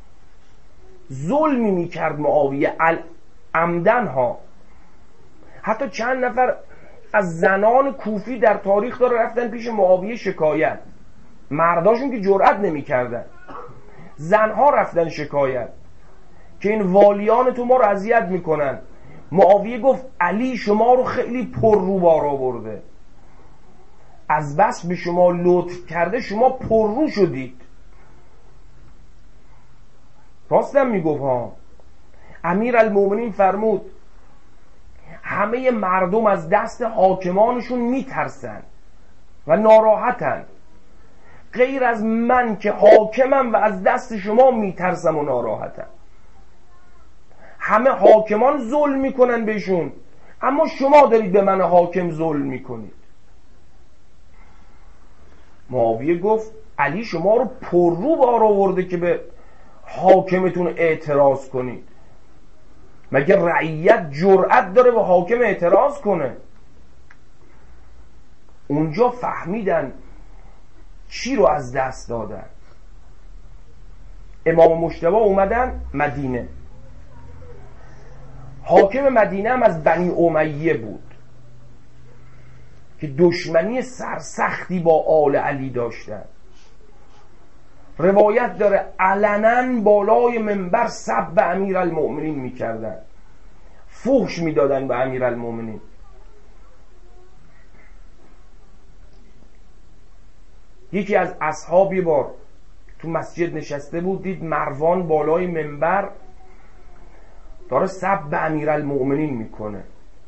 ظلمی میکرد معاویه عمدن ها. حتی چند نفر از زنان کوفی در تاریخ داره رفتن پیش معاویه شکایت، مرداشون که جرئت نمیکردن، زنها رفتن شکایت که این والیان تو ما رو اذیت میکنن. معاویه گفت علی شما رو خیلی پر رو بار آورده، از بس به شما لطف کرده شما پر رو شدید. راستم میگفت ها. امیرالمومنین فرمود همه مردم از دست حاکمانشون میترسن و ناراحتن، غیر از من که حاکمم و از دست شما میترسم و ناراحتم. همه حاکمان ظلم میکنن بهشون، اما شما دارید به من حاکم ظلم میکنید. معاویه گفت علی شما رو پررو بار آورده که به حاکمتون اعتراض کنید. مگه رعیت جرأت داره به حاکم اعتراض کنه؟ اونجا فهمیدن چی رو از دست دادن. امام مجتبی اومدن مدینه. حاکم مدینه هم از بنی امیه بود که دشمنی سرسختی با آل علی داشتن. روایت داره علنا بالای منبر سب به امیر المؤمنین میکردن، فحش میدادن به امیر المؤمنین. یکی از اصحاب یه بار تو مسجد نشسته بود، دید مروان بالای منبر داره سب به امیر المؤمنین میکنه.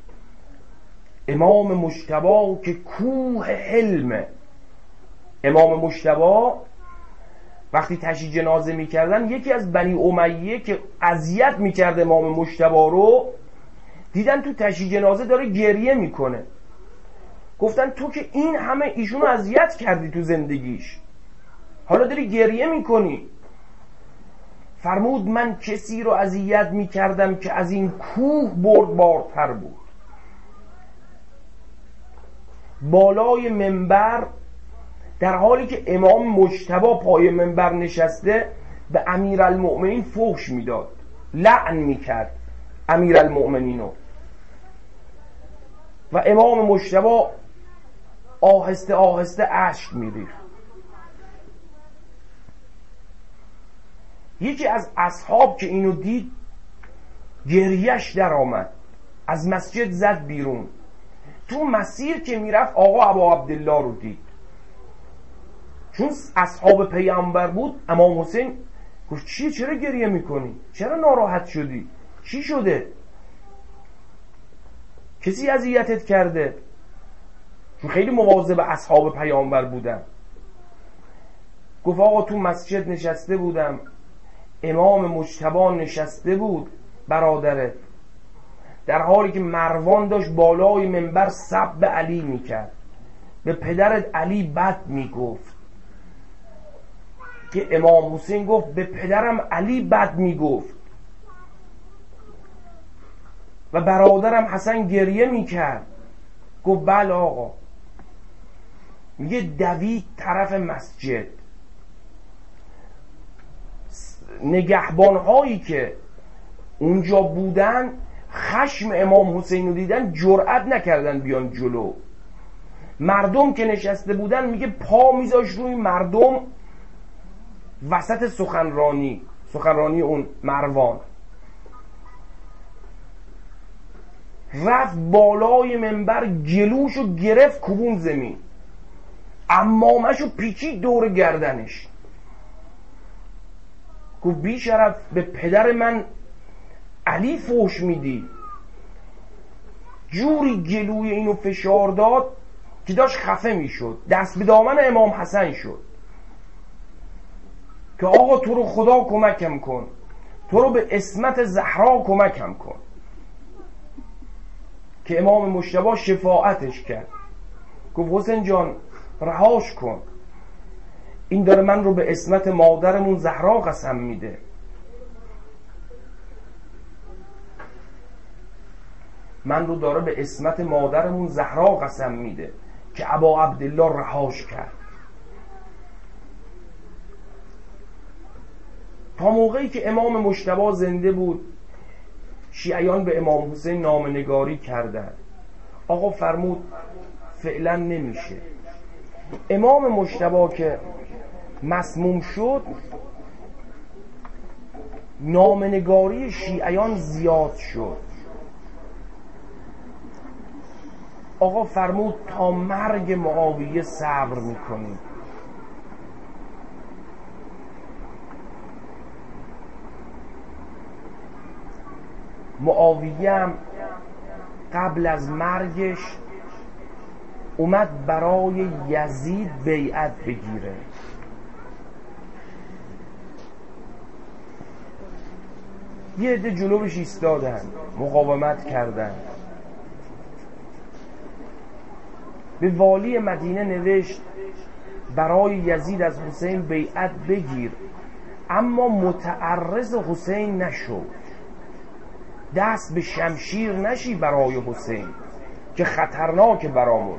امام مجتبی که کوه حلمه، امام مجتبی وقتی تشییع جنازه میکردن یکی از بنی امیه که اذیت میکرد امام مجتبی رو، دیدن تو تشییع جنازه داره گریه میکنه. گفتن تو که این همه ایشونو اذیت کردی تو زندگیش، حالا داری گریه میکنی. فرمود من کسی رو اذیت میکردم که از این کوه بردبارتر بود. بالای منبر در حالی که امام مجتبی پای منبر نشسته به امیرالمؤمنین فحش میداد، لعن میکرد امیرالمؤمنینو، و امام مجتبی آهسته آهسته اشک میریخت. یکی از اصحاب که اینو دید گریهش در آمد، از مسجد زد بیرون. تو مسیر که میرفت آقا ابا عبدالله رو دید، چون اصحاب پیامبر بود. امام حسین گفت چیه، چرا گریه میکنی، چرا ناراحت شدی، چی شده، کسی اذیتت کرده؟ چون خیلی مواظب اصحاب پیامبر بودن. گفت آقا تو مسجد نشسته بودم، امام مجتبی نشسته بود برادره، در حالی که مروان داشت بالای منبر سب به علی میکرد، به پدرت علی بد میگفت. که امام حسین گفت به پدرم علی بد میگفت و برادرم حسن گریه میکرد. گفت بله آقا. میگه دوید طرف مسجد. نگهبان هایی که اونجا بودن خشم امام حسین رو دیدن، جرأت نکردن بیان جلو. مردم که نشسته بودن میگه پا میذاش روی مردم وسط سخنرانی سخنرانی اون مروان. رفت بالای منبر، گلوشو گرفت کوبون زمین، عمامشو پیچید دور گردنش. گفت بی شرف، به پدر من علی فحش میدی. جوری گلوی اینو فشار داد که داشت خفه میشد. دست به دامن امام حسن شد که آقا تو رو خدا کمکم کن، تو رو به عصمت زهرا کمکم کن. که امام مجتبی شفاعتش کرد، گفت حسین جان رهاش کن، این داره من رو به عصمت مادرمون زهرا قسم میده. من رو داره به عصمت مادرمون زهرا قسم میده که ابا عبدالله رهاش کرد. تا موقعی که امام مجتبی زنده بود شیعیان به امام حسین نامه‌نگاری کردند. آقا فرمود فعلا نمیشه. امام مجتبی که مسموم شد نامه‌نگاری شیعیان زیاد شد. آقا فرمود تا مرگ معاویه صبر میکنیم. معاویه هم قبل از مرگش اومد برای یزید بیعت بگیره. یه عده جلوش ایستادن، مقاومت کردن. به والی مدینه نوشت برای یزید از حسین بیعت بگیر، اما متعرض حسین نشو، دست به شمشیر نشی برای حسین که خطرناک برامون.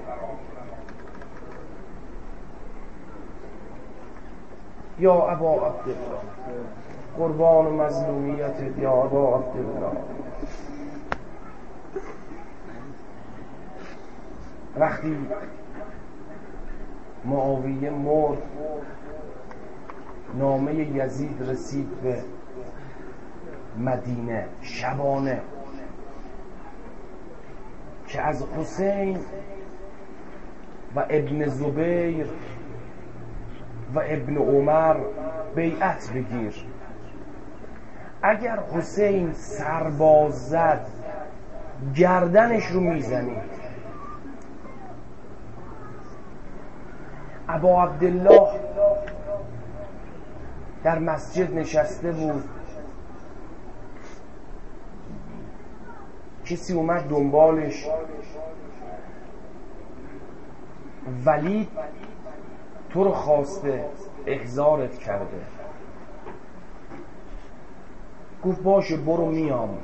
یا ابا عبدالله، قربان مظلومیتت یا ابا عبدالله. وقتی معاویه مرد، نامه یزید رسید به مدینه شبانه که از حسین و ابن زبیر و ابن عمر بیعت بگیر. اگر حسین سرباز زد گردنش رو میزنید. ابا عبدالله در مسجد نشسته بود، کسی اومد دنبالش، ولید تو رو خواسته، احضارت کرده. گفت باشه برو میام.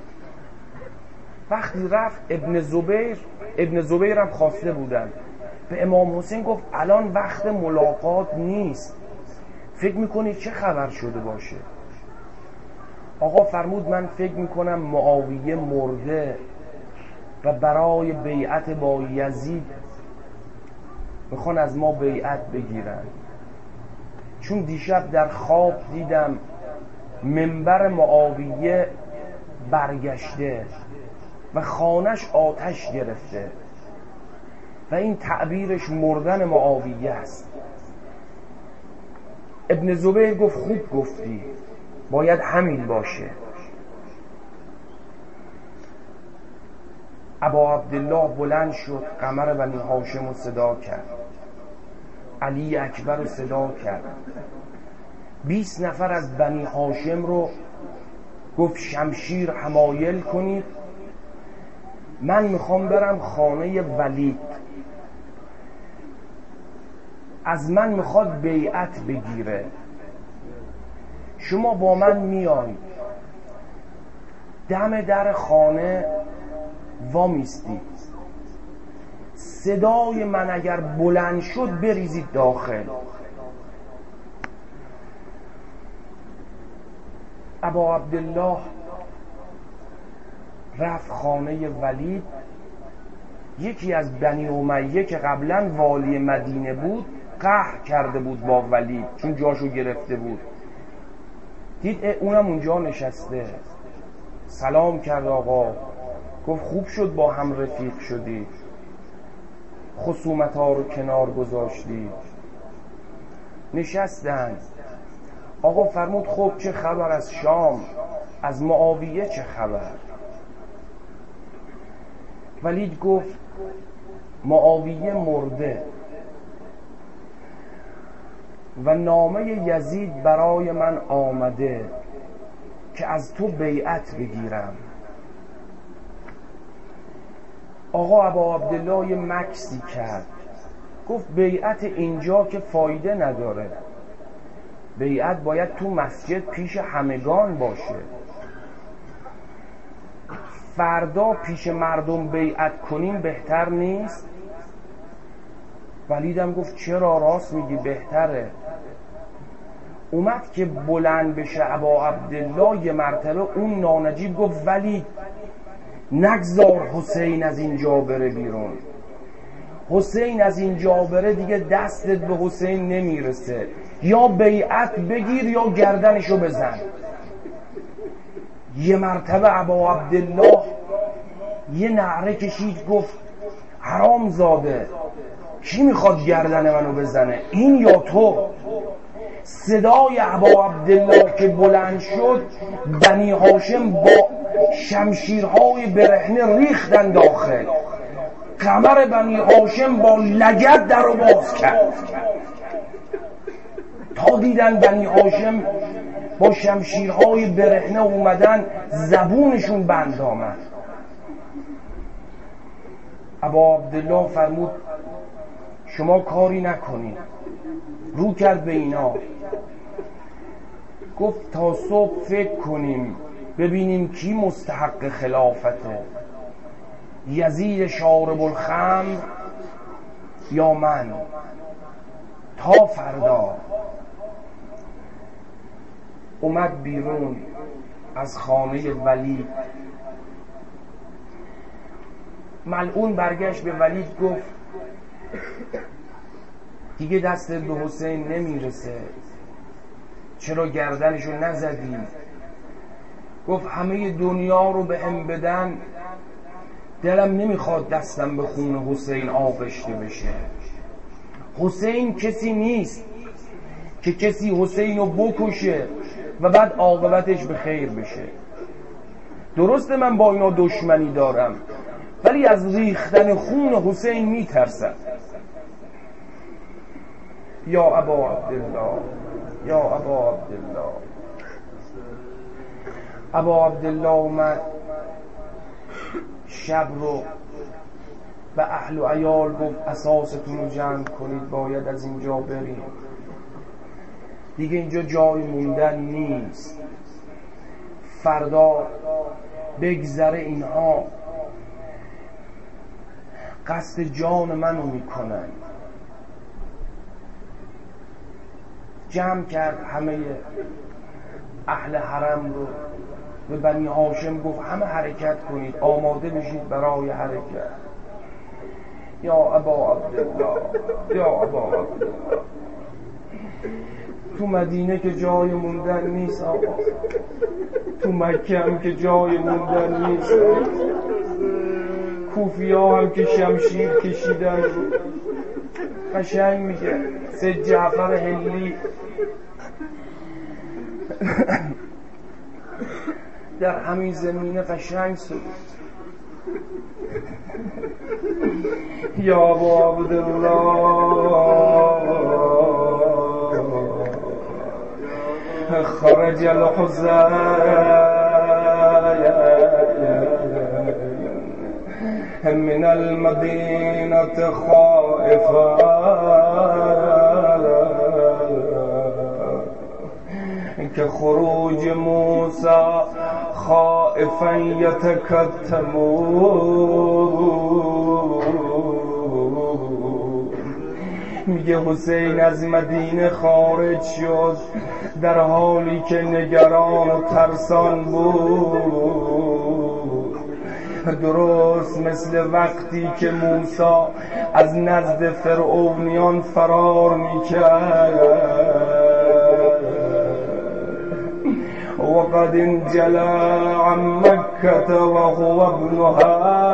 وقتی رفت ابن زبیر ابن زبیر هم خواسته بودن، به امام حسین گفت الان وقت ملاقات نیست، فکر میکنی چه خبر شده باشه؟ آقا فرمود من فکر میکنم معاویه مرده و برای بیعت با یزید میخوان از ما بیعت بگیرن، چون دیشب در خواب دیدم منبر معاویه برگشته و خانش آتش گرفته و این تعبیرش مردن معاویه است. ابن زبیر گفت خوب گفتی، باید همین باشه. ابا عبدالله بلند شد، قمر بنی هاشم رو صدا کرد، علی اکبر رو صدا کرد، بیست نفر از بنی هاشم رو گفت شمشیر حمایل کنید، من میخوام برم خانه ولید، از من میخواد بیعت بگیره، شما با من میاید، دم در خانه وامیستید، صدای من اگر بلند شد بریزید داخل. ابا عبدالله رفت خانه ولید. یکی از بنی امیه که قبلا والی مدینه بود قهر کرده بود با ولید چون جاشو گرفته بود، دید اونم اونجا نشسته، سلام کرد آقا، گفت خوب شد با هم رفیق شدید، خصومت ها رو کنار گذاشتید. نشستن. آقا فرمود خب چه خبر از شام، از معاویه چه خبر؟ ولید گفت معاویه مرده و نامه یزید برای من آمده که از تو بیعت بگیرم. آقا ابا عبدالله یه مکسی کرد، گفت بیعت اینجا که فایده نداره، بیعت باید تو مسجد پیش همگان باشه، فردا پیش مردم بیعت کنیم بهتر نیست؟ ولیدم گفت چرا، راست میگی بهتره. اومد که بلند بشه ابا عبدالله یه مرتبه اون نانجیب گفت ولید نگذار حسین از اینجا بره بیرون، حسین از اینجا بره دیگه دستت به حسین نمیرسه، یا بیعت بگیر یا گردنشو بزن. یه مرتبه ابا عبدالله یه نعره کشید گفت حرام زاده، کی میخواد گردن منو بزنه، این یا تو؟ صدای ابا عبدالله که بلند شد بنی هاشم با شمشیرهای برهنه ریختن داخل. قمر بنی هاشم با لگد در رو باز کرد تا دیدن بنی هاشم با شمشیرهای برهنه اومدن، زبونشون بند آمد. ابا عبدالله فرمود شما کاری نکنید. رو کرد به اینا گفت تا صبح فکر کنیم ببینیم کی مستحق خلافته، یزید شارب الخمر یا من. تا فردا اومد بیرون از خانه ولید. ملعون برگشت به ولید گفت دیگه دست به حسین نمیرسه، چرا گردنشو نزدی؟ گفت همه دنیا رو به هم بدن، دلم نمیخواد دستم به خون حسین آغشته بشه. حسین کسی نیست که کسی حسین رو بکشه و بعد عاقبتش به خیر بشه. درسته من با اینا دشمنی دارم، ولی از ریختن خون حسین میترسم. یا ابا عبدالله، یا ابا عبدالله. ابا عبدالله اومد شب رو به اهل و عیال گفت اساستون رو جمع کنید، باید از اینجا بریم، دیگه اینجا جای موندن نیست. فردا بگذره اینها قصد جان منو میکنن. جمع کرد همه اهل حرم رو، به بنی هاشم گفت همه حرکت کنید، آماده بشید برای حرکت. یا ابا عبدالله، یا ابا عبدالله. تو مدینه که جای موندن نیست آقا، تو مکه هم که جای موندن نیست، کوفی ها هم که شمشیر کشیدن. قشنگ میگه سید جعفر هلی در همین زمینه قشنگ سود. یا ابا عبدالله خرج الحزین من المدینة خائفا که خروج موسی خائفا یتکتم. میگه حسین از مدینه خارج شد در حالی که نگران و ترسان بود، درست مثل وقتی که موسی از نزد فرعونیان فرار میکرد. وقد انجلى عن مكة وهو ابنها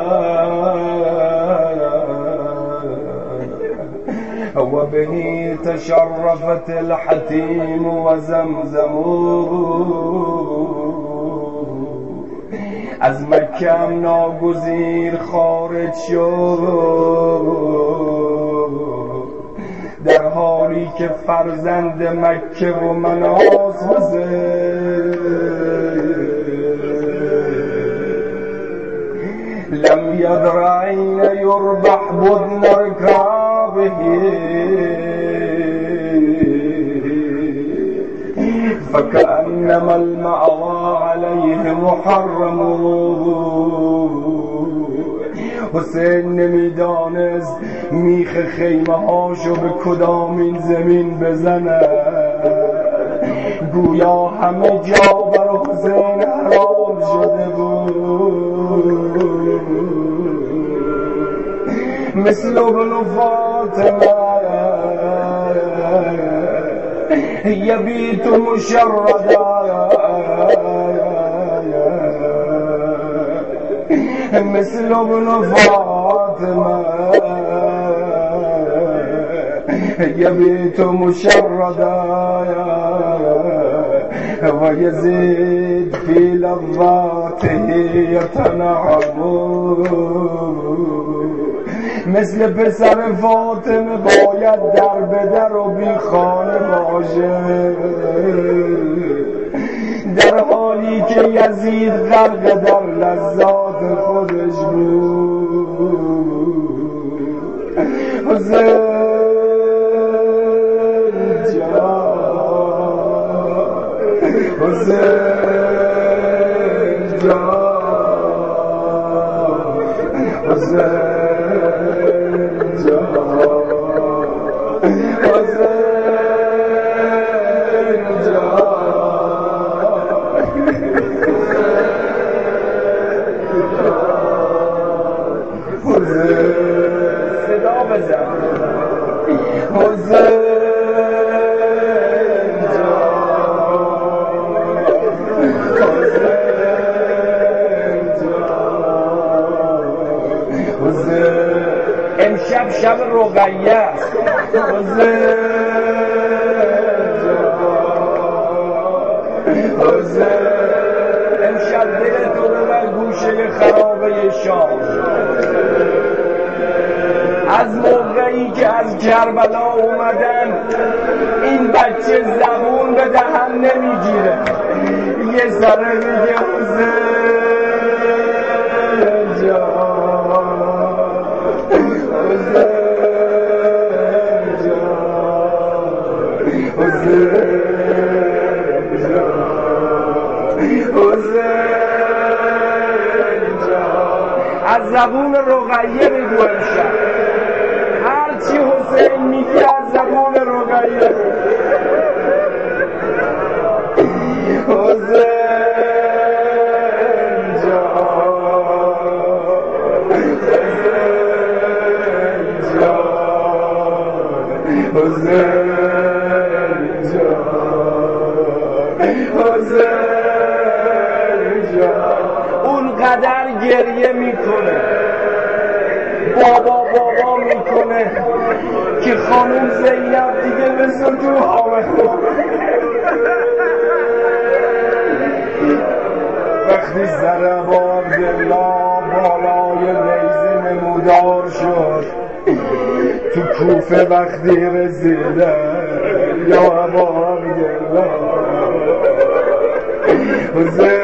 وبه تشرفت الحتيم وزمزم. از مکه هم ناگزیر خارج شد در حالی که فرزند مکه و مناس لم یدرعین یربح بدن رکابه فكأنما المأوى عليه محرم. حسین نمیدانست میخ خیمه هاشو به کدامین زمین بزنه، گویا همه جا بر حسین حرام شده بود. مثل ابن فاطمه یبیت مشردا، مثل ابن فاطمه یبیت مشردا و یزید فی لواته یتنعم، مثل پسر فاطمه باید در بدر و بی خانه باشه، در حالی که یزید غرق در لذات خودش بود. حسین جان، حسین جان، حسین جان، حسین جان، صدا بزن حسین امشب شب رقیه است. حسین حسین امشب دل تو ببر گوشه خرابه شام، از موقعی که از کربلا اومدن این بچه زبون به دهن نمیگیره، یه ذره میگه حسین جان، حسین جان، حسین جان، حسین جان. از زبون رقیه بگو امشب، هرچی حسین میگه از زبون رقیه. حسین حسین جان، حسین جان. اونقدر گریه میکنه، بابا بابا میکنه که خانم زینب دیگه مثل تو حامله. وقتی سر عبدالله بالای نیزه نمودار شد تو کوفه، وقتی رسیده یا ابا عبدالله حسین،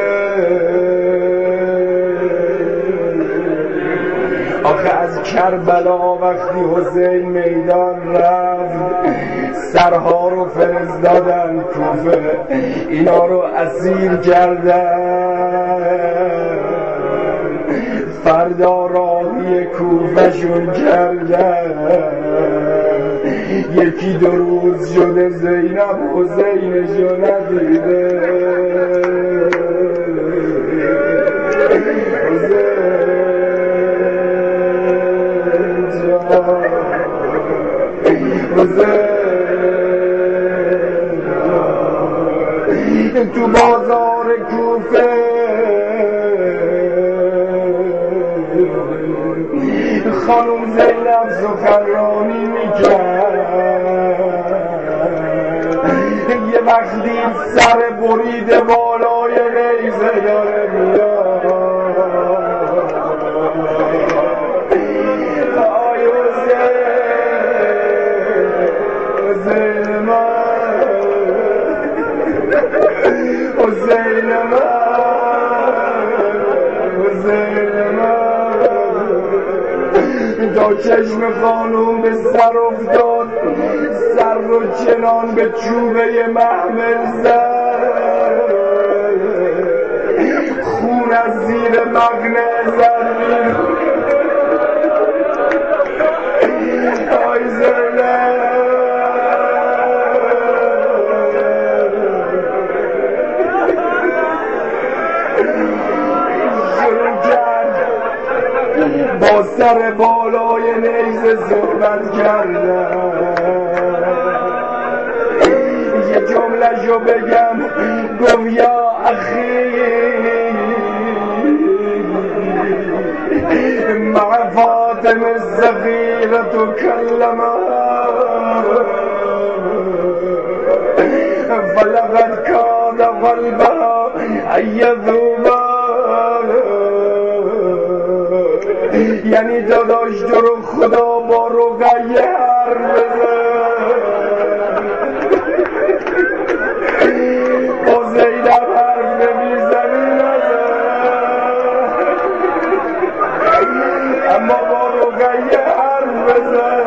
آخه از کربلا وقتی حسین میدان رفت سرها رو فرستادن کوفه، اینا رو اسیر کردن، فردا راهی کوفه شون کردن. یکی دو روز شده زینب حسینشو ندیده. تو بازار کوفه خانم زینب سخنرانی میکرد، یه وقتی سر بریده بالای نیزه داره میاد. آی حسین، حسین من، حسین من، حسین من. تا چشم خانوم به سر افتاد، سر رو چنان به چوبه محمل زد، خون از زیر مقنعه زد. آی زینب، با سر بالای نیزه صحبت کردن. یه جمله شو بگم، گفت یا اخی مع فاطمه الصغیرة کلمها فلقد کاد قلبها ایدوبا یعنی داداش تو رو خدا با رقیه حرف بزن، با زینب حرف نمیزنی نزن، اما با رقیه حرف بزن.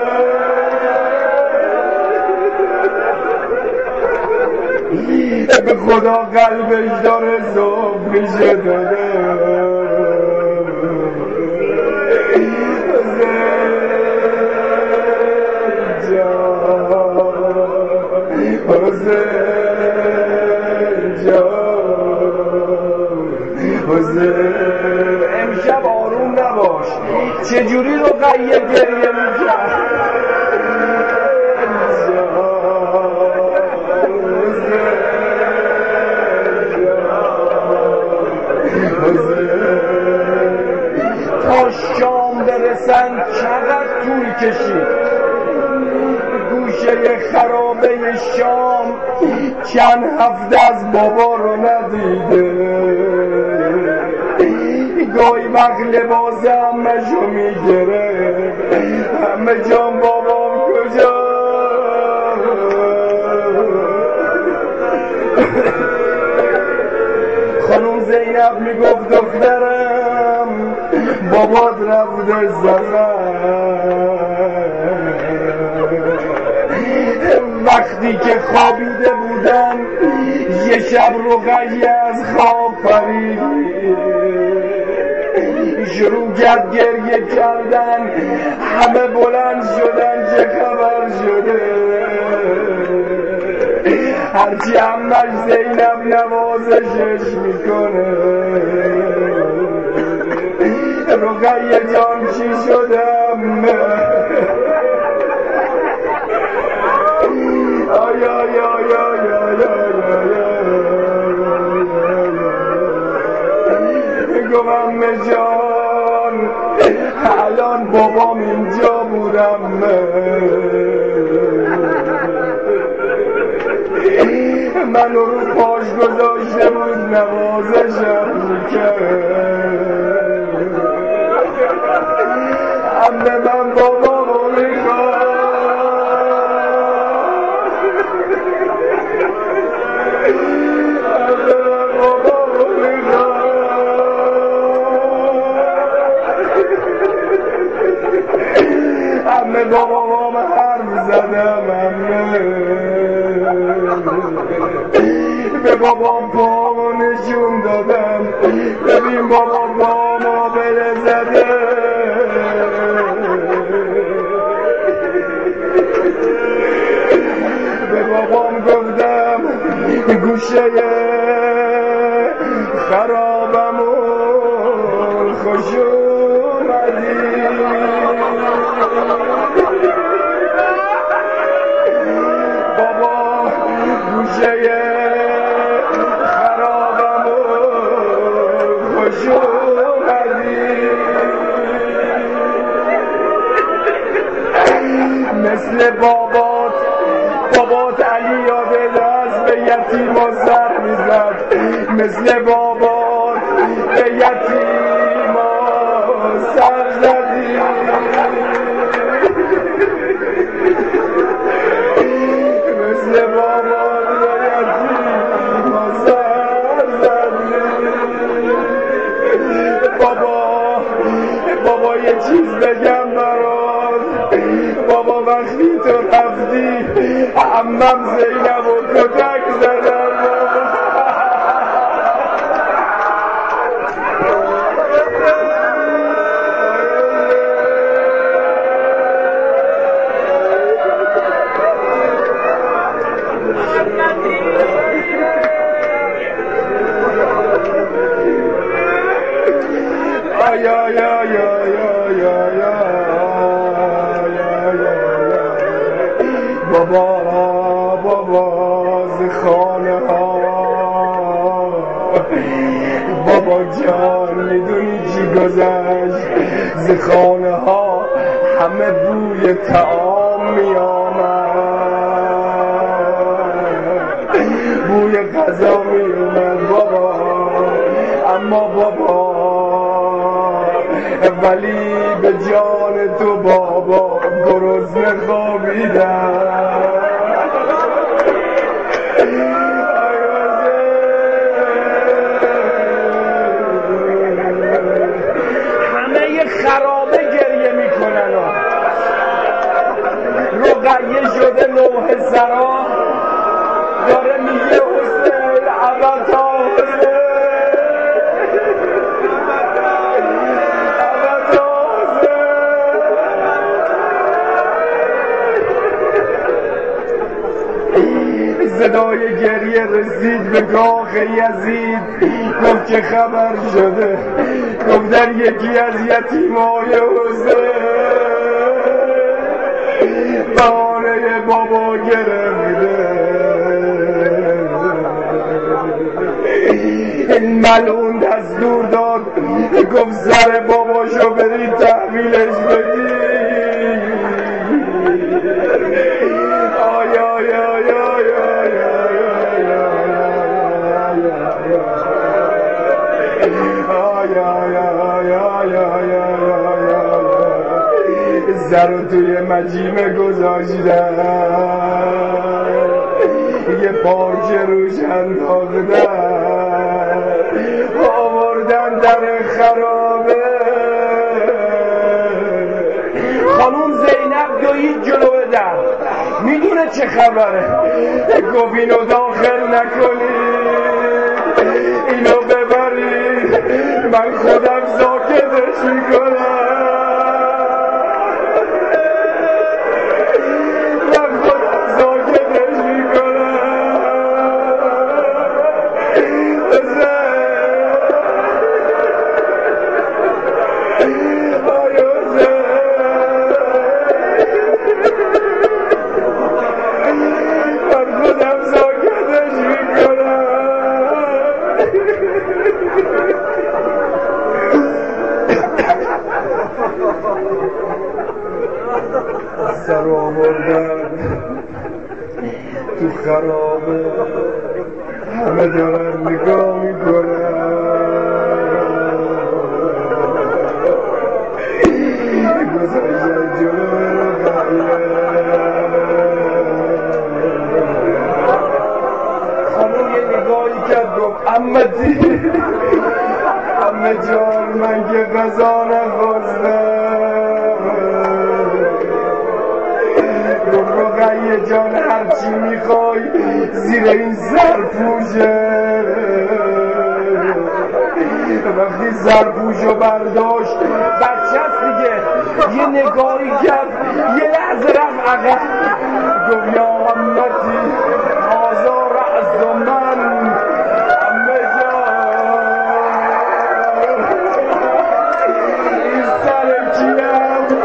به خدا قلبش داره صبح میشه داده. امشب آروم نباش، چجوری رو قیه گریه میکرد. تا شام برسن چقدر طول کشید، گوشه خرابه شام چند هفته از بابا رو ندیده. گاهی وقت لباس همه شو میگره، همه جان بابام کجا. خانم زینب میگفت دخترم بابات رفته زغن. وقتی که خوابیده بودن یه شب رقیه از خواب پرید، شروع کرد گریه کردن، همه بلند شدن چه خبر شده. هرچی همش زینب نوازشش میکنه. رقیه جان چی شدم؟ آی آی آی آی آی آی گفتم جان الان بابام اینجا بودم، منو رو پاش گذاشته بود نوازشم میکرد. عمه من بابامو میخواد، عمه بابام حرف زدم، عمه به بابام پامو نشون دادم، ببین بابا پامو بله زده. به بابام گفتم گوشه خرابمو خوش اومدی. بابا گوشه خرابمو خوش اومدی. مثل بابات بابات علی یاده دست به یتیما سر میزد، مثل بابات به یتیما سر زدی. مثل بابات به یتیما سر زدی. بابا بابا یه چیز بگم برات، بابا وقتی تو رفتی عمم زینب و کتک زدن. آی آی آی آی آی بابا بابا ز خانه ها، بابا جان میدونی چی گذشت؟ ز خانه ها همه بوی طعام می آمد، بوی غذا می اومد بابا، اما بابا ولی به جان تو بابا گرسنه خوابیدم. همه خرابه گریه میکنن، رقیه شده نوح سرا داره میگه حسین ابدا حسین ابدا حسین. صدای گریه رسید به کاخ یزید، گفت که خبر شده، گفت در یکی از یتیمای حسین بهانه بابا گرفته. این ملعون دستور داد، گفت سر باباشو برید تحویلش بدید. آی آی آی آی سر توی مجیمه گذاشتن، یه پارچه روش انداختن، آوردن در خرابه. خانوم زینب دوید جلوه در، میدونه چه خبره، گفت اینو داخل نکنید، اینو ببرید، من خودم ساکتش میکنم. سر آوردن تو خرابه، همه دارن نگاه میکنن، گذاشتن جلو خانوم یه نگاهی کرد، گفت امتی امه جان من که غذا نخواستم. گفت رقیه جان هرچی میخوای زیر این سرپوشه. وقتی سرپوشو برداشت، بچه هست دیگه، یه نگاهی کرد، یه لحظه رفت عقب، گفت یا امتی هذا رأس من. امه جان این سر کیم؟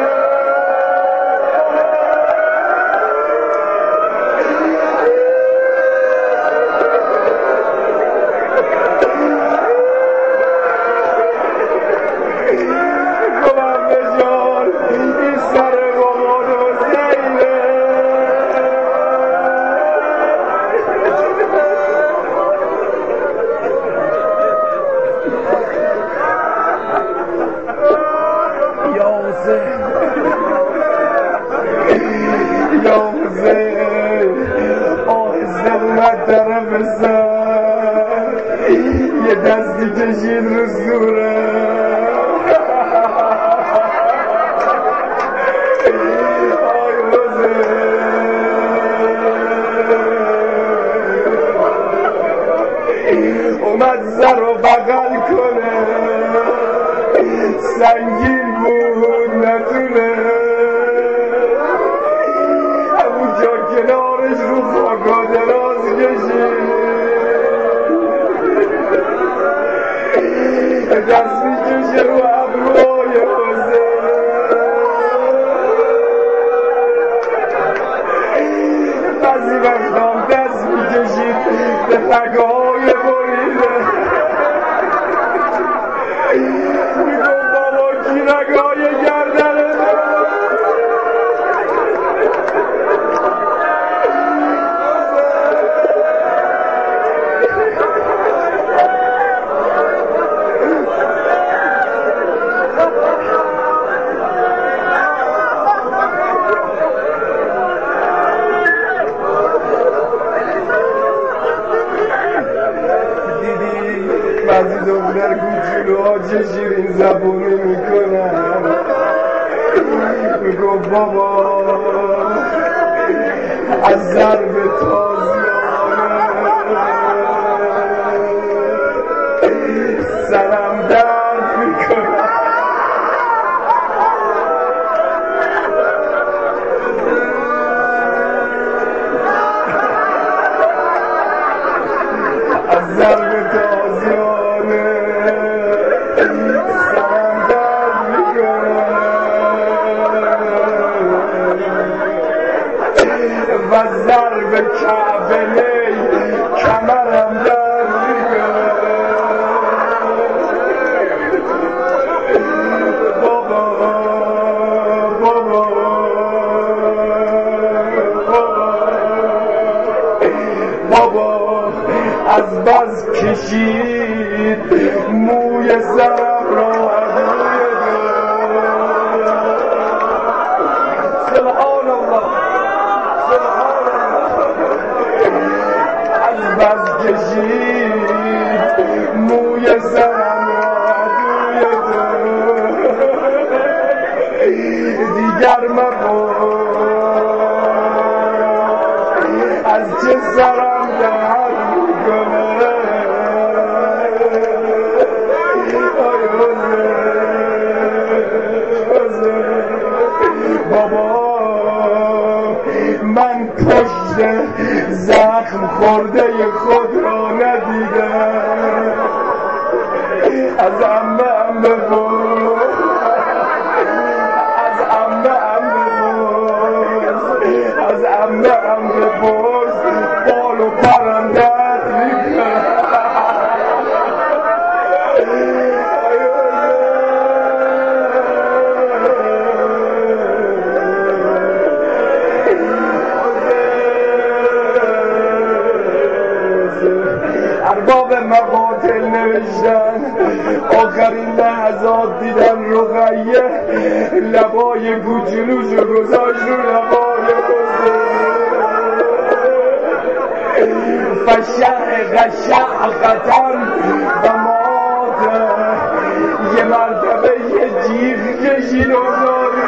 یا حسین آهسته اومد طرف سر، یه دستی کشید رو صورت. آی حسین اومد سر رو بغل کنه، سنگین بود نتونه، همونجا کنارش رو خاکا دراز کشید، دست میکشه رو ابروهای حسین. بعضی وقتا دست میکشید به رگهای بریده، میگم بابا کی رگهای گردنه بعضی دختر کوچولوها چه شیرین زبونی میکنن. میگو بابا از ضرب تازیانه سرم درد میکنن. از ضرب تازیانه سرم درد میکنن و ضرب کعبه کمرم درد میکنن. بابا بابا بابا از بس کشید موی سرم را عدوی سبحان الله سبحان الله. از بس کشید موی سرم را عدوی دیگر مباد از چه سرم درد میکنه. بابا من پشت زخم خورده خود را ندیدم. از عمه ام بپرس از عمه ام بپرس از عمه ام بپرس بال و پرم درد میکنه. ارباب مقاتل نوشتن آخرین لحظات دیدن رقیه لبای کوچولوشو گذاشت رو لبای حسین فشق شعقتن و مات. یه مرتبه یه جیغ کشید و روی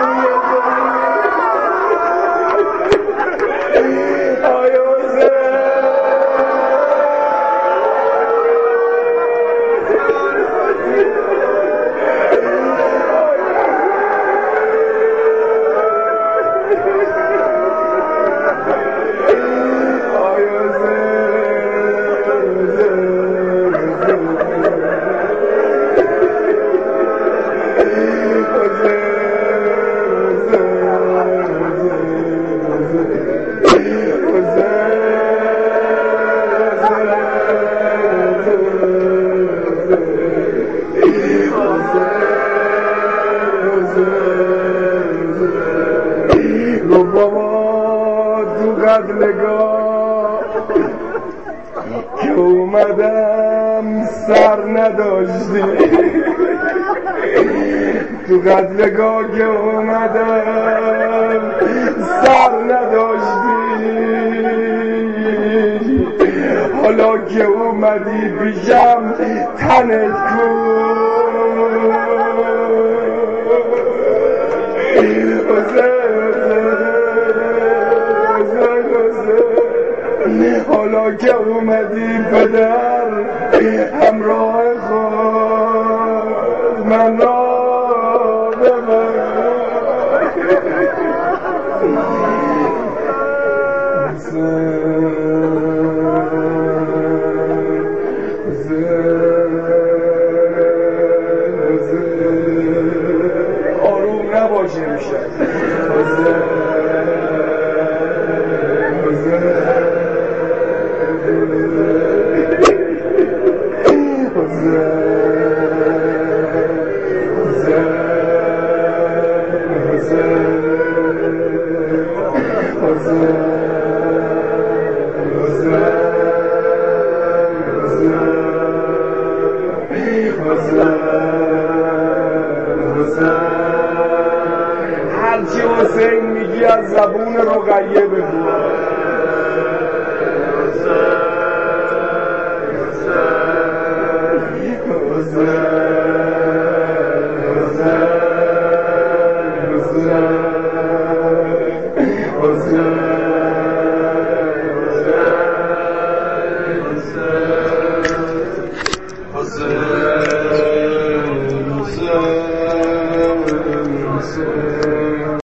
که اومدم سر نداشتی تو قتلگاه که اومدم سر نداشتی. حالا که اومدی پیشم تنت کن. حالا که اومدی پدر همراه خود من را ببر. آروم نباشه میشه. هرچی حسین میگی از زبون رقیه بگو. حسین